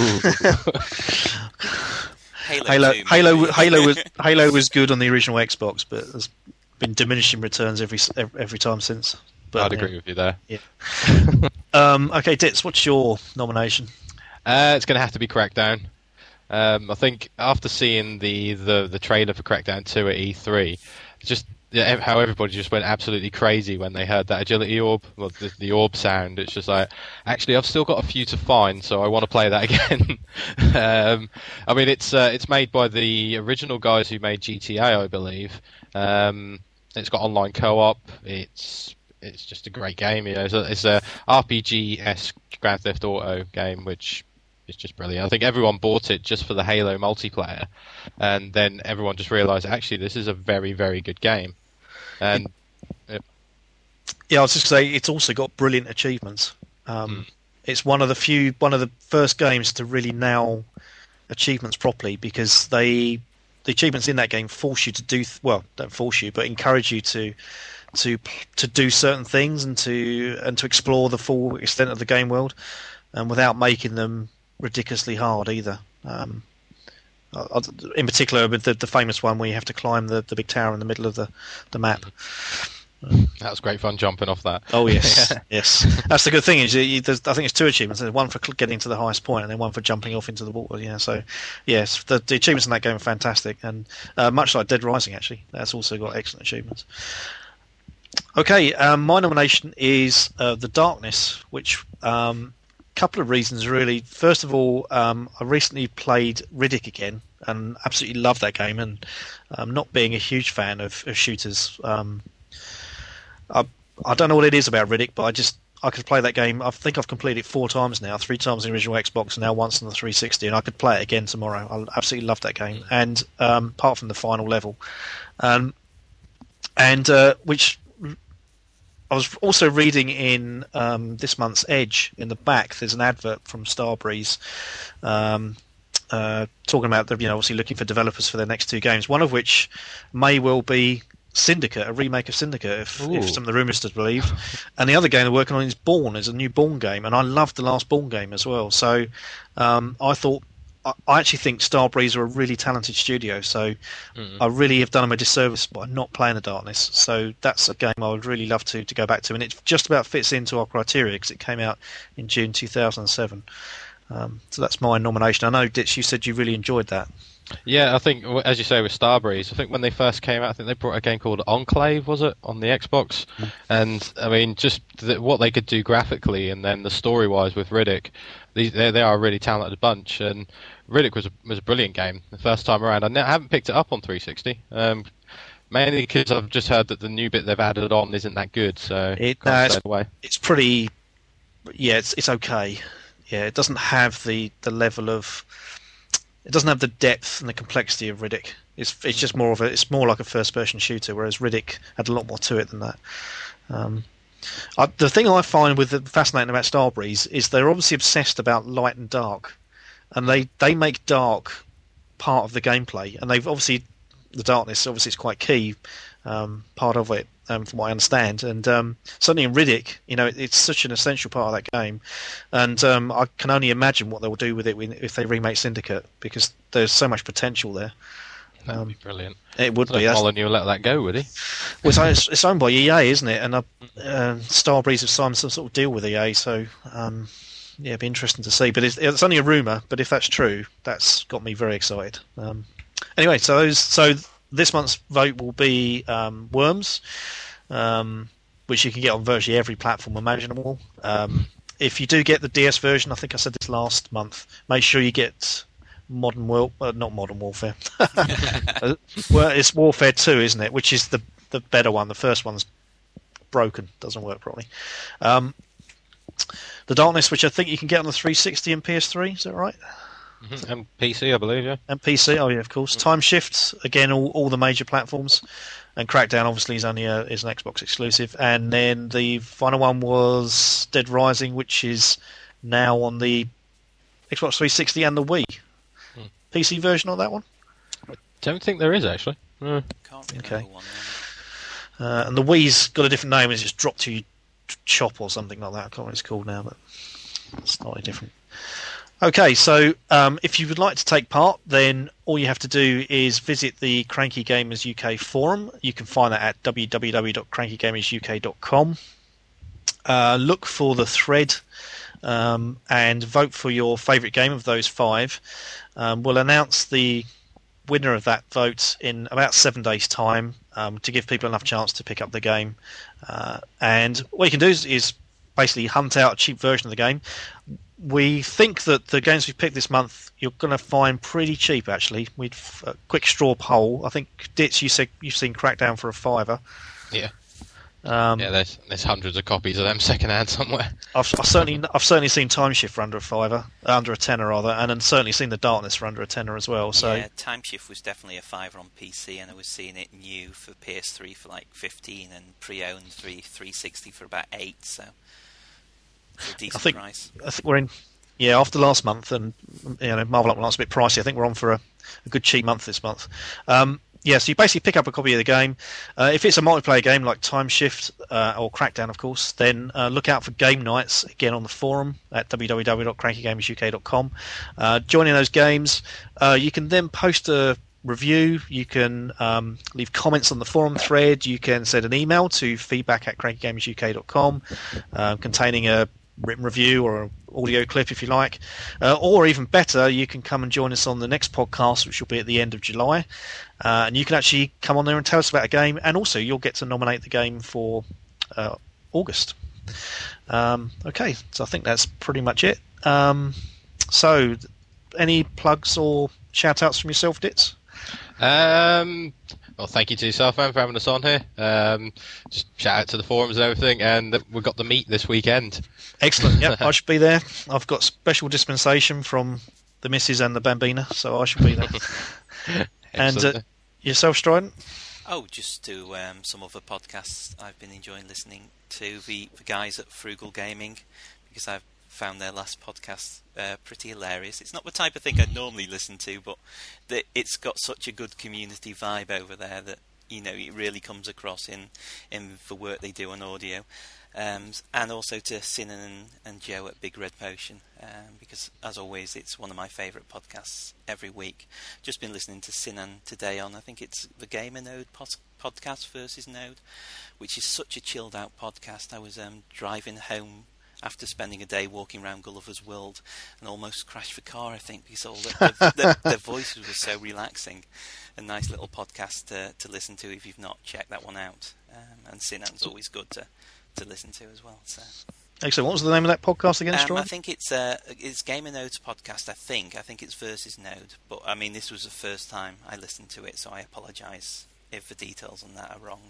Halo, Halo, two, Halo, Halo was Halo was good on the original Xbox, but there's been diminishing returns every every time since. But, I'd yeah. agree with you there. Yeah. um, okay, Ditz, what's your nomination? Uh, it's going to have to be Crackdown. Um, I think after seeing the, the, the trailer for Crackdown two at E three, just yeah, how everybody just went absolutely crazy when they heard that agility orb, well, the, the orb sound. It's just like, actually, I've still got a few to find, so I want to play that again. um, I mean, it's uh, it's made by the original guys who made G T A, I believe. Um, it's got online co-op. It's It's just a great game, you know. It's a, it's a R P G-esque Grand Theft Auto game, which is just brilliant. I think everyone bought it just for the Halo multiplayer, and then everyone just realised, actually, this is a very, very good game. And it, yeah, I was just going to say, it's also got brilliant achievements. Um, mm. It's one of the few, one of the first games to really nail achievements properly, because they the achievements in that game force you to do th- well, don't force you, but encourage you to to to do certain things and to and to explore the full extent of the game world, and without making them ridiculously hard either. Um, in particular, with the, the famous one where you have to climb the, the big tower in the middle of the, the map. That was great fun jumping off that. Oh yes, yes. That's the good thing is, you, there's, I think it's two achievements. There's one for getting to the highest point, and then one for jumping off into the water. Yeah, so yes, the, the achievements in that game are fantastic, and uh, much like Dead Rising, actually, that's also got excellent achievements. Okay, um, my nomination is uh, The Darkness, which um, couple of reasons really. First of all, um, I recently played Riddick again, and absolutely loved that game. And um, not being a huge fan of, of shooters. Um, I, I don't know what it is about Riddick, but I just I could play that game. I think I've completed it four times now, three times in the original Xbox, and now once on the three sixty, and I could play it again tomorrow. I absolutely love that game, and um, apart from the final level, um, and uh, which I was also reading in um, this month's Edge in the back. There's an advert from Starbreeze. Um, uh, talking about the, you know, obviously looking for developers for their next two games, one of which may well be Syndicate, a remake of Syndicate, if, if some of the rumours are believed. And the other game they're working on is Bourne, is a new Bourne game, and I loved the last Bourne game as well. So um, I thought, I, I actually think Starbreeze are a really talented studio, so mm. I really have done them a disservice by not playing The Darkness. So that's a game I would really love to, to go back to, and it just about fits into our criteria because it came out in June two thousand seven. Um, so that's my nomination. I know, Ditch, you said you really enjoyed that. Yeah, I think, as you say, with Starbreeze, I think when they first came out, I think they brought a game called Enclave, was it, on the Xbox? Mm. And, I mean, just the, what they could do graphically and then the story-wise with Riddick, these, they, they are a really talented bunch. And Riddick was a, was a brilliant game the first time around. I, ne- I haven't picked it up on three sixty, um, mainly because I've just heard that the new bit they've added on isn't that good, so it, can't uh, stay it's, away. It's pretty... Yeah, it's it's okay. Yeah, it doesn't have the, the level of... It doesn't have the depth and the complexity of Riddick. It's it's just more of a it's more like a first person shooter, whereas Riddick had a lot more to it than that. Um, I, the thing I find with the, fascinating about Starbreeze is they're obviously obsessed about light and dark, and they, they make dark part of the gameplay, and they've obviously the darkness obviously is quite key um, part of it. Um, from what I understand, and um, certainly in Riddick, you know, it, it's such an essential part of that game, and um, I can only imagine what they'll do with it when, if they remake Syndicate, because there's so much potential there. That would um, be brilliant. It would be. be. Molyneux will let that go, would he? Well, it's, it's owned by E A, isn't it? And uh, uh, Starbreeze have signed some sort of deal with E A, so um, yeah, it'd be interesting to see. But it's, it's only a rumor. But if that's true, that's got me very excited. Um, anyway, so those, so. This month's vote will be um, Worms, um, which you can get on virtually every platform imaginable. Um, if you do get the D S version, I think I said this last month, make sure you get Modern War, uh, not Modern Warfare. Well, it's Warfare two, isn't it? Which is the the better one. The first one's broken, doesn't work properly. Um, the Darkness, which I think you can get on the three sixty and P S three, is that right? Mm-hmm. And P C, I believe, yeah. And P C, oh yeah, of course. Time Shift, again, all, all the major platforms. And Crackdown, obviously, is only a, is an Xbox exclusive. And then the final one was Dead Rising, which is now on the Xbox three sixty and the Wii. Hmm. P C version on that one? I don't think there is, actually. Uh, Can't be okay. one, uh, and the Wii's got a different name. It's just Drop to Chop or something like that. I can't remember what it's called now, but it's slightly different. Okay, so um, if you would like to take part, then all you have to do is visit the Cranky Gamers U K forum. You can find that at w w w dot cranky gamers u k dot com. Uh, look for the thread um, and vote for your favourite game of those five. Um, we'll announce the winner of that vote in about seven days' time um, to give people enough chance to pick up the game. Uh, and what you can do is, is basically hunt out a cheap version of the game. We think that the games we picked this month you're going to find pretty cheap. Actually, we'd a quick straw poll. I think Ditz, you said you've seen Crackdown for a fiver. Yeah, um, yeah. There's there's hundreds of copies of them second hand somewhere. I've, I've certainly I've certainly seen Time Shift for under a fiver, uh, under a tenner rather, and then certainly seen The Darkness for under a tenner as well. So yeah, Time Shift was definitely a fiver on P C, and I was seeing it new for P S three for like fifteen, and pre-owned three three sixty for about eight. So. A decent I think price. I think we're in Yeah, after last month, and you know, Marvel Ultimate Alliance a bit pricey. I think we're on for a, a good cheap month this month. Um, yeah, so you basically pick up a copy of the game. Uh, if it's a multiplayer game like Time Shift uh, or Crackdown, of course, then uh, look out for game nights again on the forum at w w w dot cranky gamers u k dot com. Uh, join in those games. Uh, you can then post a review. You can um, leave comments on the forum thread. You can send an email to feedback at cranky gamers u k dot com uh, containing a written review or an audio clip if you like, uh, or even better, you can come and join us on the next podcast, which will be at the end of July, uh, and you can actually come on there and tell us about a game, and also you'll get to nominate the game for uh, August. Um, okay, so I think that's pretty much it. Um, so any plugs or shout outs from yourself, Ditz? Um, well, thank you to yourself, man, for having us on here. Um, just shout out to the forums and everything, and we've got the meet this weekend. Excellent. Yep, I should be there. I've got special dispensation from the missus and the Bambina, so I should be there. And uh, yourself, Strident? Oh, just to um, some other podcasts I've been enjoying listening to, the, the guys at Frugal Gaming, because I've found their last podcast uh, pretty hilarious. It's not the type of thing I normally listen to, but the, it's got such a good community vibe over there that, you know, it really comes across in, in the work they do on audio. Um, and also to Sinan and, and Joe at Big Red Potion, um, because as always it's one of my favourite podcasts every week. Just been listening to Sinan today on, I think it's the Gamer Node pod- podcast versus Node, which is such a chilled out podcast. I was um, driving home after spending a day walking around Gulliver's World and almost crashed the car, I think, because all the, the, the, their voices were so relaxing. A nice little podcast to, to listen to if you've not checked that one out. Um, and Sinan's always good to to listen to as well. So. Excellent. What was the name of that podcast again, um, Stride? I think it's uh, it's Gamer Node's podcast. I think I think it's versus Node, but I mean this was the first time I listened to it, so I apologise if the details on that are wrong.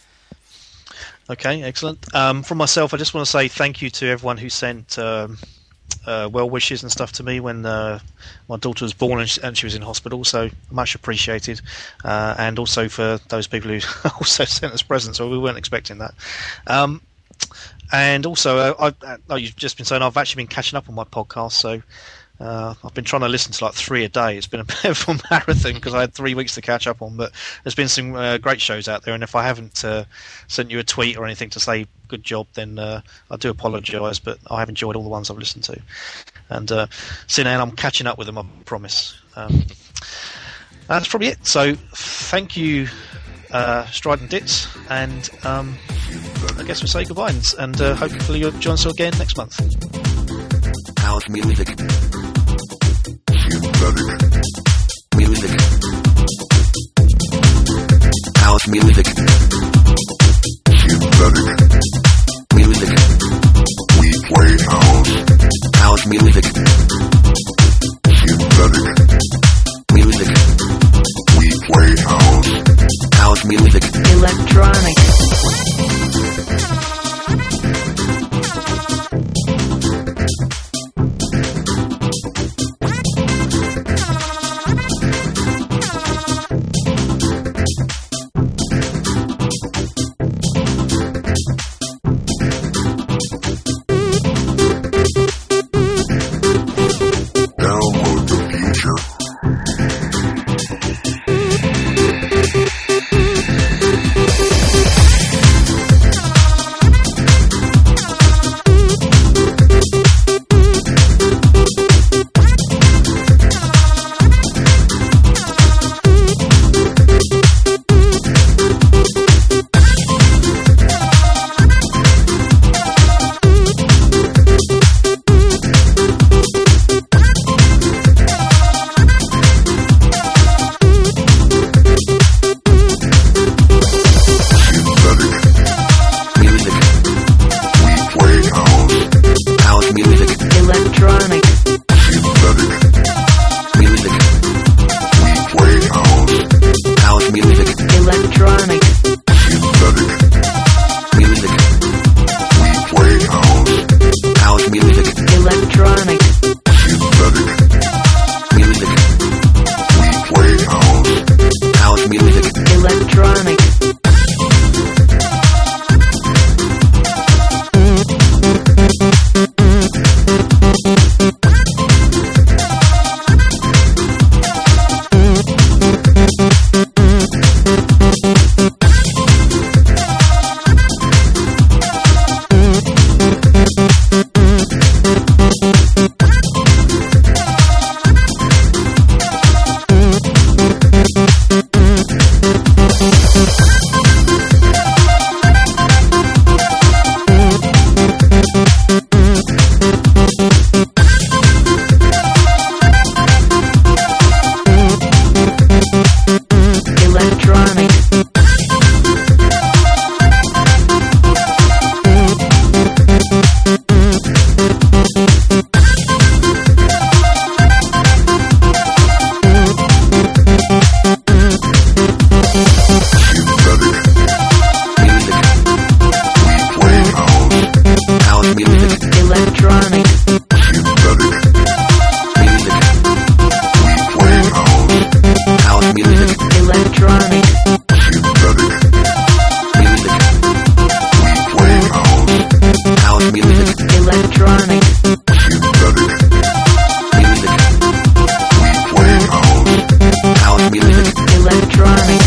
Okay, excellent. Um, from myself, I just want to say thank you to everyone who sent um, uh, well wishes and stuff to me when uh, my daughter was born and she, and she was in hospital, so much appreciated. Uh, and also for those people who also sent us presents, so we weren't expecting that. Um, and also, uh, I, like you've just been saying, I've actually been catching up on my podcast, so uh, I've been trying to listen to like three a day. It's been a bit of a marathon because I had three weeks to catch up on, but there's been some uh, great shows out there, and if I haven't uh, sent you a tweet or anything to say good job, then uh, I do apologise, but I have enjoyed all the ones I've listened to. And uh, Sinan, I'm catching up with them, I promise. Um, that's probably it. So thank you, uh, Stride and Ditz, and um, I guess we'll say goodbye, and, and uh, hopefully you'll join us again next month. House music. Synthetic. Music. House music. Synthetic. Music. We play house. House music. Synthetic. Music. We play house. House music. Electronic. electronic, synthetic, music. We play house, house music, electronic, synthetic, music. We play house, house music, electronic, synthetic, music. We play house, house music. electronic,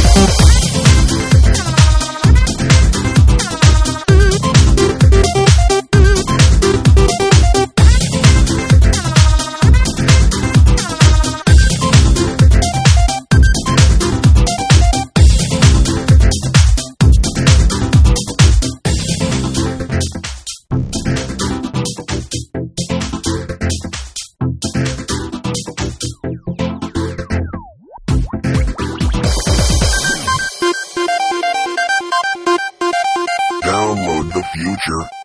Download the future.